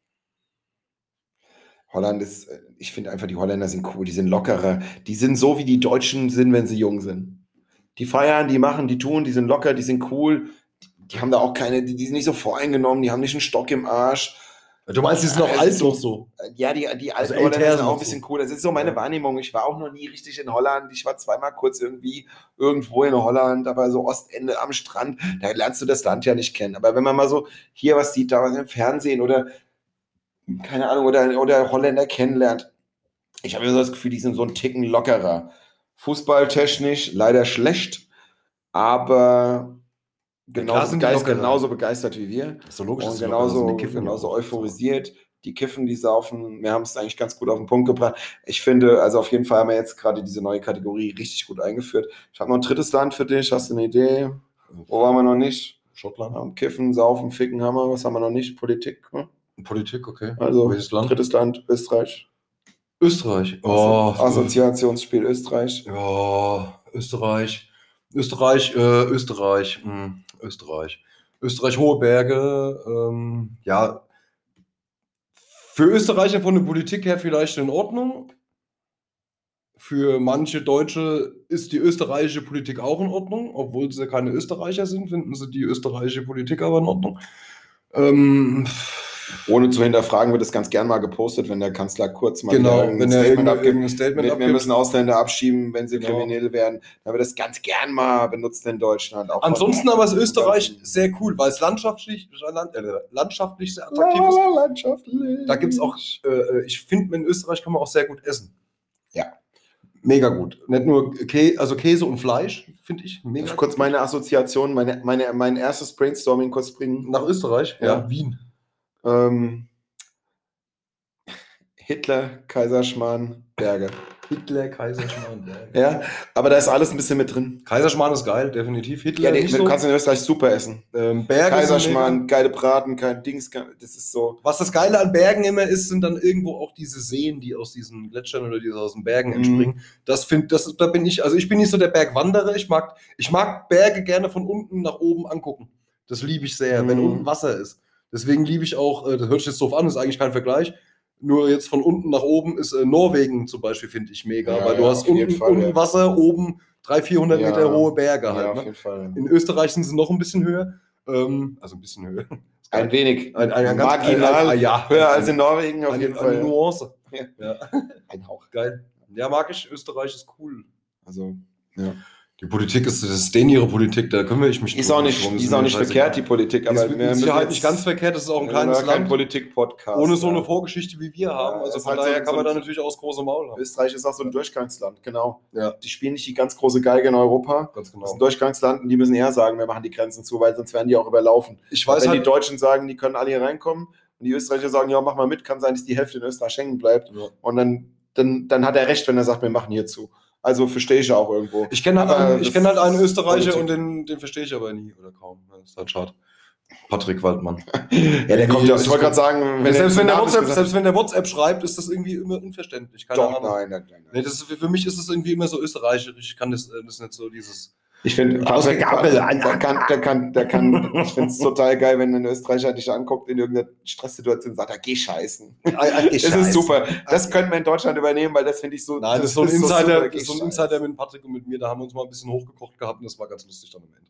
Holland ist, äh, ich finde einfach, die Holländer sind cool, die sind lockerer. Die sind so, wie die Deutschen sind, wenn sie jung sind. Die feiern, die machen, die tun, die sind locker, die sind cool. Die, die haben da auch keine, die, die sind nicht so voreingenommen, die haben nicht einen Stock im Arsch. Du meinst, die sind noch Ja, es alt ist so- noch so? Ja, die, die Also alten Holländer älter sind auch ein noch bisschen so. cool. Das ist so meine Ja. Wahrnehmung. Ich war auch noch nie richtig in Holland. Ich war zweimal kurz irgendwie irgendwo in Holland, aber so Ostende am Strand. Da lernst du das Land ja nicht kennen. Aber wenn man mal so hier was sieht, da was im Fernsehen oder keine Ahnung, oder, oder Holländer kennenlernt, ich habe immer so das Gefühl, die sind so ein Ticken lockerer. Fußballtechnisch leider schlecht, aber genauso, klar sind die begeistert, lockerer. genauso begeistert wie wir. Ist so logisch, Und dass die lockerer genauso, sind. Die kiffen ja genauso auch. euphorisiert. Die kiffen, die saufen. Wir haben es eigentlich ganz gut auf den Punkt gebracht. Ich finde, also auf jeden Fall haben wir jetzt gerade diese neue Kategorie richtig gut eingeführt. Ich habe noch ein drittes Land für dich. Hast du eine Idee? Wo waren wir noch nicht? Schottland. Ja, kiffen, saufen, ficken haben wir. Was haben wir noch nicht? Politik. Ne? Politik, okay. Also Welches Land? drittes Land, Österreich. Österreich. Oh, Assoziationsspiel Österreich. Ja, Österreich. Österreich, äh, Österreich. Mh, Österreich. Österreich, hohe Berge. Ähm, ja, für Österreicher von der Politik her vielleicht in Ordnung. Für manche Deutsche ist die österreichische Politik auch in Ordnung. Obwohl sie keine Österreicher sind, finden sie die österreichische Politik aber in Ordnung. Ähm, Ohne zu hinterfragen wird es ganz gern mal gepostet, wenn der Kanzler Kurz mal Genau, wieder irgendein wenn er Statement irgendein, abgibt. irgendein Statement Mit, wir abgibt. müssen Ausländer abschieben, wenn sie Genau. kriminell werden. Dann wird das ganz gern mal benutzt in Deutschland. Auch Ansonsten aber ist von- Österreich ganzen- sehr cool, weil es landschaftlich, äh, landschaftlich sehr attraktiv ist. La, landschaftlich. Da gibt es auch, äh, ich finde, in Österreich kann man auch sehr gut essen. Ja. Mega gut. Nicht nur Käse, also Käse und Fleisch, finde ich. Darf Mega ich kurz meine Assoziation, meine, meine, mein erstes Brainstorming kurz bringen? Nach Österreich? Ja. Wien. Ähm, Hitler, Kaiserschmarrn, Berge. Hitler, Kaiserschmarrn. Ja, aber da ist alles ein bisschen mit drin. Kaiserschmarrn ist geil, definitiv. Hitler Ja, nee, nicht du so. kannst in Österreich super essen. Ähm, Berge sind Kaiserschmarrn, mega. geile Braten, kein Dings, kein, das ist so. Was das Geile an Bergen immer ist, sind dann irgendwo auch diese Seen, die aus diesen Gletschern oder die aus den Bergen Mhm. entspringen. Das find, das, da bin ich, also ich bin nicht so der Bergwanderer. Ich mag, ich mag Berge gerne von unten nach oben angucken. Das liebe ich sehr, wenn Mhm. unten Wasser ist. Deswegen liebe ich auch, äh, das hört sich jetzt doof an, ist eigentlich kein Vergleich. Nur jetzt von unten nach oben ist äh, Norwegen zum Beispiel, finde ich mega, Ja, weil du ja, hast auf jeden unten, Fall, unten ja. Wasser, oben dreihundert, vierhundert Ja. Meter hohe Berge Ja, halt. auf Ne? jeden Fall. In Österreich sind sie noch ein bisschen höher. Ähm, also ein bisschen höher. Ein wenig. Ein, ein, ein Marginal. Ein, ein, ja, Höher ein, als in Norwegen auf eine, jeden eine Fall. Nuance. Ja. Ja. Ein Hauch. Geil. Ja, mag ich. Österreich ist cool. Also, ja. Die Politik ist, das ist denen ihre Politik, da kümmere ich mich Ist drum. auch nicht, Warum die ist mir auch nicht scheißegal. verkehrt, die Politik, aber ist mit wir müssen Sicherheit jetzt- nicht ganz verkehrt, das ist auch ein wir kleines sind kein Land. Politik-Podcast. Ohne so eine ja. Vorgeschichte wie wir haben. Ja, Also ist von halt daher so- kann man so- da natürlich auch das große Maul haben. Österreich ist auch so ein Durchgangsland, genau. Ja, Die spielen nicht die ganz große Geige in Europa. ganz Das ist ein genau. Durchgangsland und die müssen eher sagen, wir machen die Grenzen zu, weil sonst werden die auch überlaufen. Ich weiß Wenn die halt, Deutschen sagen, die können alle hier reinkommen und die Österreicher sagen, ja, mach mal mit, kann sein, dass die Hälfte in Österreich hängen bleibt. Ja. Und dann, dann, dann hat er recht, wenn er sagt, wir machen hier zu. Also verstehe ich ja auch irgendwo. ich kenne halt, Aber einen- ich das kenn halt einen ist Österreicher Politik. und den, den verstehe ich aber nie oder kaum. Das ist halt schade. Patrick Waldmann. Ja, der kommt ja, ich wollte gerade sagen, wenn selbst, er wenn der Namen WhatsApp, gesagt- selbst wenn der WhatsApp schreibt, ist das irgendwie immer unverständlich. Keine Doch, Ahnung. nein, nein, nein. Nee, nein. das ist, für mich ist es irgendwie immer so österreichisch. Ich kann das, das ist nicht so dieses. Ich finde, Ausgegabelt. der kann, der kann, der kann, ich finde es total geil, wenn ein Österreicher dich anguckt in irgendeiner Stresssituation und sagt, ja, geh scheißen. Das ist super. Das könnten wir in Deutschland übernehmen, weil das finde ich so. Nein, das ist so ein super, Insider, geh das ist so ein scheißen. Insider mit Patrick und mit mir. Da haben wir uns mal ein bisschen hochgekocht gehabt und das war ganz lustig dann am Ende.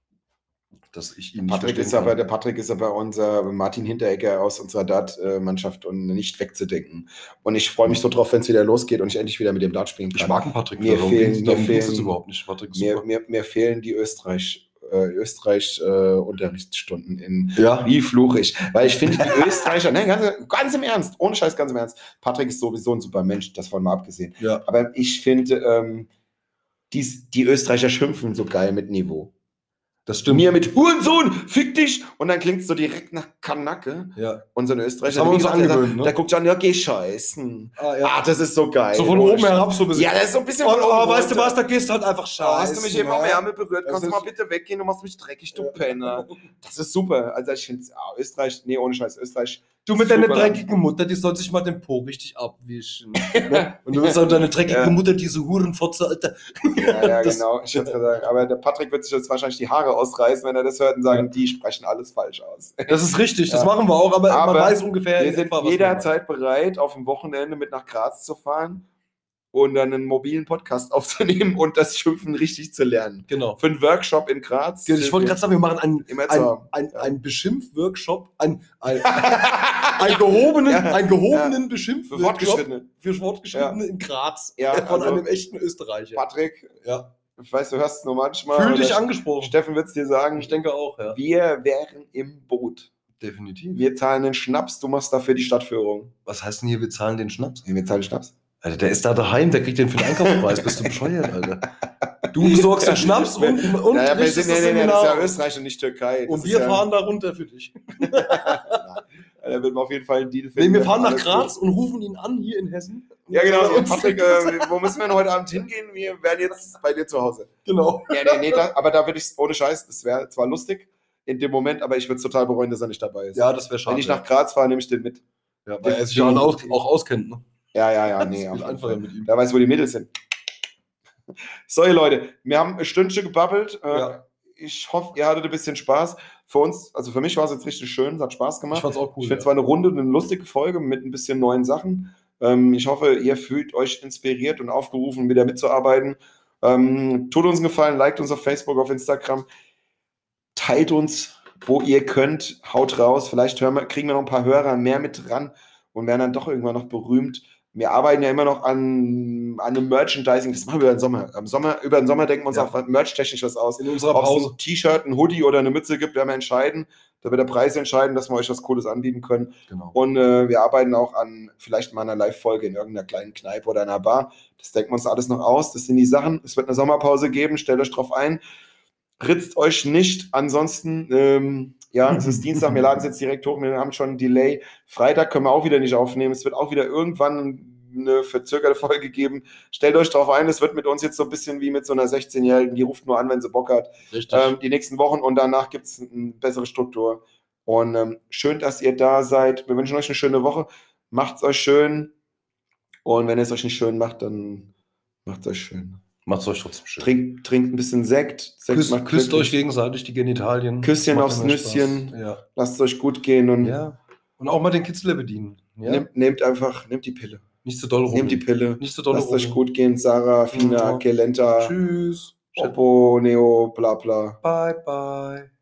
Dass ich ihn nicht Patrick verstehen ist aber, kann. der Patrick ist aber unser Martin Hinteregger aus unserer Dart-Mannschaft und nicht wegzudenken. Und ich freue mich so drauf, wenn es wieder losgeht und ich endlich wieder mit dem Dart spielen kann. Ich mag den Patrick. Mir darum fehlen- geht's- mir darum geht's fehlen- jetzt überhaupt nicht. Patrick ist Mir, super. mir, mir fehlen die Österreich, äh, Österreich äh, Unterrichtsstunden in Ja. wie fluche ich. Weil ich finde, die Österreicher, nein, ganz, ganz im Ernst, ohne Scheiß, ganz im Ernst. Patrick ist sowieso ein super Mensch, das von mal abgesehen. Ja. Aber ich finde, ähm, dies, die Österreicher schimpfen so geil mit Niveau. Das stimmt. Mir mit Hurensohn, fick dich! Und dann klingt es so direkt nach Kanacke. Ja. Und so ein Österreicher, Das haben wir wie uns gesagt, der, angewöhnt, sagt- ne? der guckt an, ja, geh scheißen. Ah, Ah, das ist so geil. So von oben herab so ein bisschen. Ja, das ist so ein bisschen Oh, von oh, oben weißt du runter. was, da gehst du halt einfach scheiße. Oh, hast du mich eben am ne? Ärmel berührt? Das Kannst du ist- mal bitte weggehen? Du machst mich dreckig, du Ja. Penner. Das ist super. Also ich finde, ah, Österreich, nee, ohne Scheiß, Österreich. Du mit deiner super. dreckigen Mutter, die soll sich mal den Po richtig abwischen. Ne? Und du bist auch deine dreckige Ja. Mutter, diese Hurenfotze, Alter. Ja, ja, Das- genau. Ich würde sagen, aber der Patrick wird sich jetzt wahrscheinlich die Haare ausreißen, wenn er das hört und sagen, die sprechen alles falsch aus. Das ist richtig, das Ja. machen wir auch, aber, Aber man weiß ungefähr Wir in sind etwa, was wir jederzeit bereit, auf dem Wochenende mit nach Graz zu fahren und dann einen mobilen Podcast aufzunehmen und das Schimpfen richtig zu lernen. machen. Genau. Für einen Workshop in Graz. Ich wollte gerade sagen, wir machen einen, Immer zu ein, haben. ein, ein Beschimpf-Workshop, ein, ein, ein gehobenen, Ja. einen gehobenen Für Beschimpf-Workshop Fortgeschrittene. für Fortgeschrittene in Graz. Ja, von also- einem echten Österreicher. Patrick, Ja. ich weiß, du hörst es nur manchmal. Fühl oder dich angesprochen. Steffen wird es dir sagen. Ich denke auch, ja. Wir wären im Boot. Definitiv. Wir zahlen den Schnaps, du machst dafür die Stadtführung. Was heißt denn hier, wir zahlen den Schnaps? Wir zahlen den Schnaps. Alter, der ist da daheim, der kriegt den für den Einkaufspreis. Bist du bescheuert, Alter? Du besorgst den Schnaps und, und ja, ja, wir richtest sind, das nee, nee, nee, das Seminar ist ja aus. Österreich und nicht Türkei. Das Und ist wir ja, fahren da runter für dich. Da wird man auf jeden Fall einen Deal Nee, finden. wir fahren nach Alles Graz und rufen ihn an hier in Hessen. Ja, genau. Und- Patrick, äh, wo müssen wir denn heute Abend hingehen? Wir werden jetzt bei dir zu Hause. Genau. Ja, nee, nee, da, aber da würde ich, ohne Scheiß, das wäre zwar lustig in dem Moment, aber ich würde es total bereuen, dass er nicht dabei ist. Ja, das wäre schade. Wenn ich nach Graz fahre, nehme ich den mit. ja, weil er sich ja auch, auch auskennt. Ne? Ja, ja, ja, Das nee. ist auf viel jeden einfacher Fall. mit ihm. Da weiß, wo die Mädels sind. So, ihr Leute, wir haben ein Stündchen gebabbelt. Äh, Ja. Ich hoffe, ihr hattet ein bisschen Spaß. Für uns, also für mich war es jetzt richtig schön, es hat Spaß Ich gemacht. fand's auch cool. Ich finde es Ja. war eine runde, eine lustige Folge mit ein bisschen neuen Sachen. Ähm, ich hoffe, ihr fühlt euch inspiriert und aufgerufen, wieder mitzuarbeiten. Ähm, tut uns einen Gefallen, liked uns auf Facebook, auf Instagram, teilt uns, wo ihr könnt, haut raus. Vielleicht hören wir, kriegen wir noch ein paar Hörer mehr mit dran und werden dann doch irgendwann noch berühmt. Wir arbeiten ja immer noch an, an einem Merchandising, das machen wir über den Sommer. Am Sommer, über den Sommer denken wir uns Ja. auch was- merch-technisch was aus. In unserer Ob es Pause. ein T-Shirt, ein Hoodie oder eine Mütze gibt, werden wir entscheiden. Da wird der Preis entscheiden, dass wir euch was Cooles anbieten können. Genau. Und äh, wir arbeiten auch an vielleicht mal einer Live-Folge in irgendeiner kleinen Kneipe oder einer Bar. Das denken wir uns alles noch aus. Das sind die Sachen. Es wird eine Sommerpause geben. Stellt euch drauf ein. Ritzt euch nicht. Ansonsten, ähm, ja, es ist Dienstag. Wir laden es jetzt direkt hoch. Wir haben schon ein Delay. Freitag können wir auch wieder nicht aufnehmen. Es wird auch wieder irgendwann eine verzögerte Folge geben. Stellt euch drauf ein. Es wird mit uns jetzt so ein bisschen wie mit so einer sechzehnjährigen. Die ruft nur an, wenn sie Bock hat. Richtig. Ähm, die nächsten Wochen und danach gibt es eine bessere Struktur. Und ähm, schön, dass ihr da seid. Wir wünschen euch eine schöne Woche. Macht's euch schön. Und wenn ihr es euch nicht schön macht, dann macht's euch schön. Macht's euch trotzdem schön. Trinkt, trinkt ein bisschen Sekt. Sekt Küsst, macht küsst glücklich. euch gegenseitig die Genitalien. Küsschen Macht aufs immer Nüsschen. Spaß. Ja. Lasst es euch gut gehen und ja. Und auch mal den Kitzler bedienen. Ja? nehmt, nehmt einfach, nehmt die Pille. Nicht zu doll rum. Nehmt die Pille. Nicht zu doll Lasst rum. euch gut gehen. Sarah, Fina, Ja. Kelenta, Tschüss. Oppo, Neo, bla bla. Bye, bye.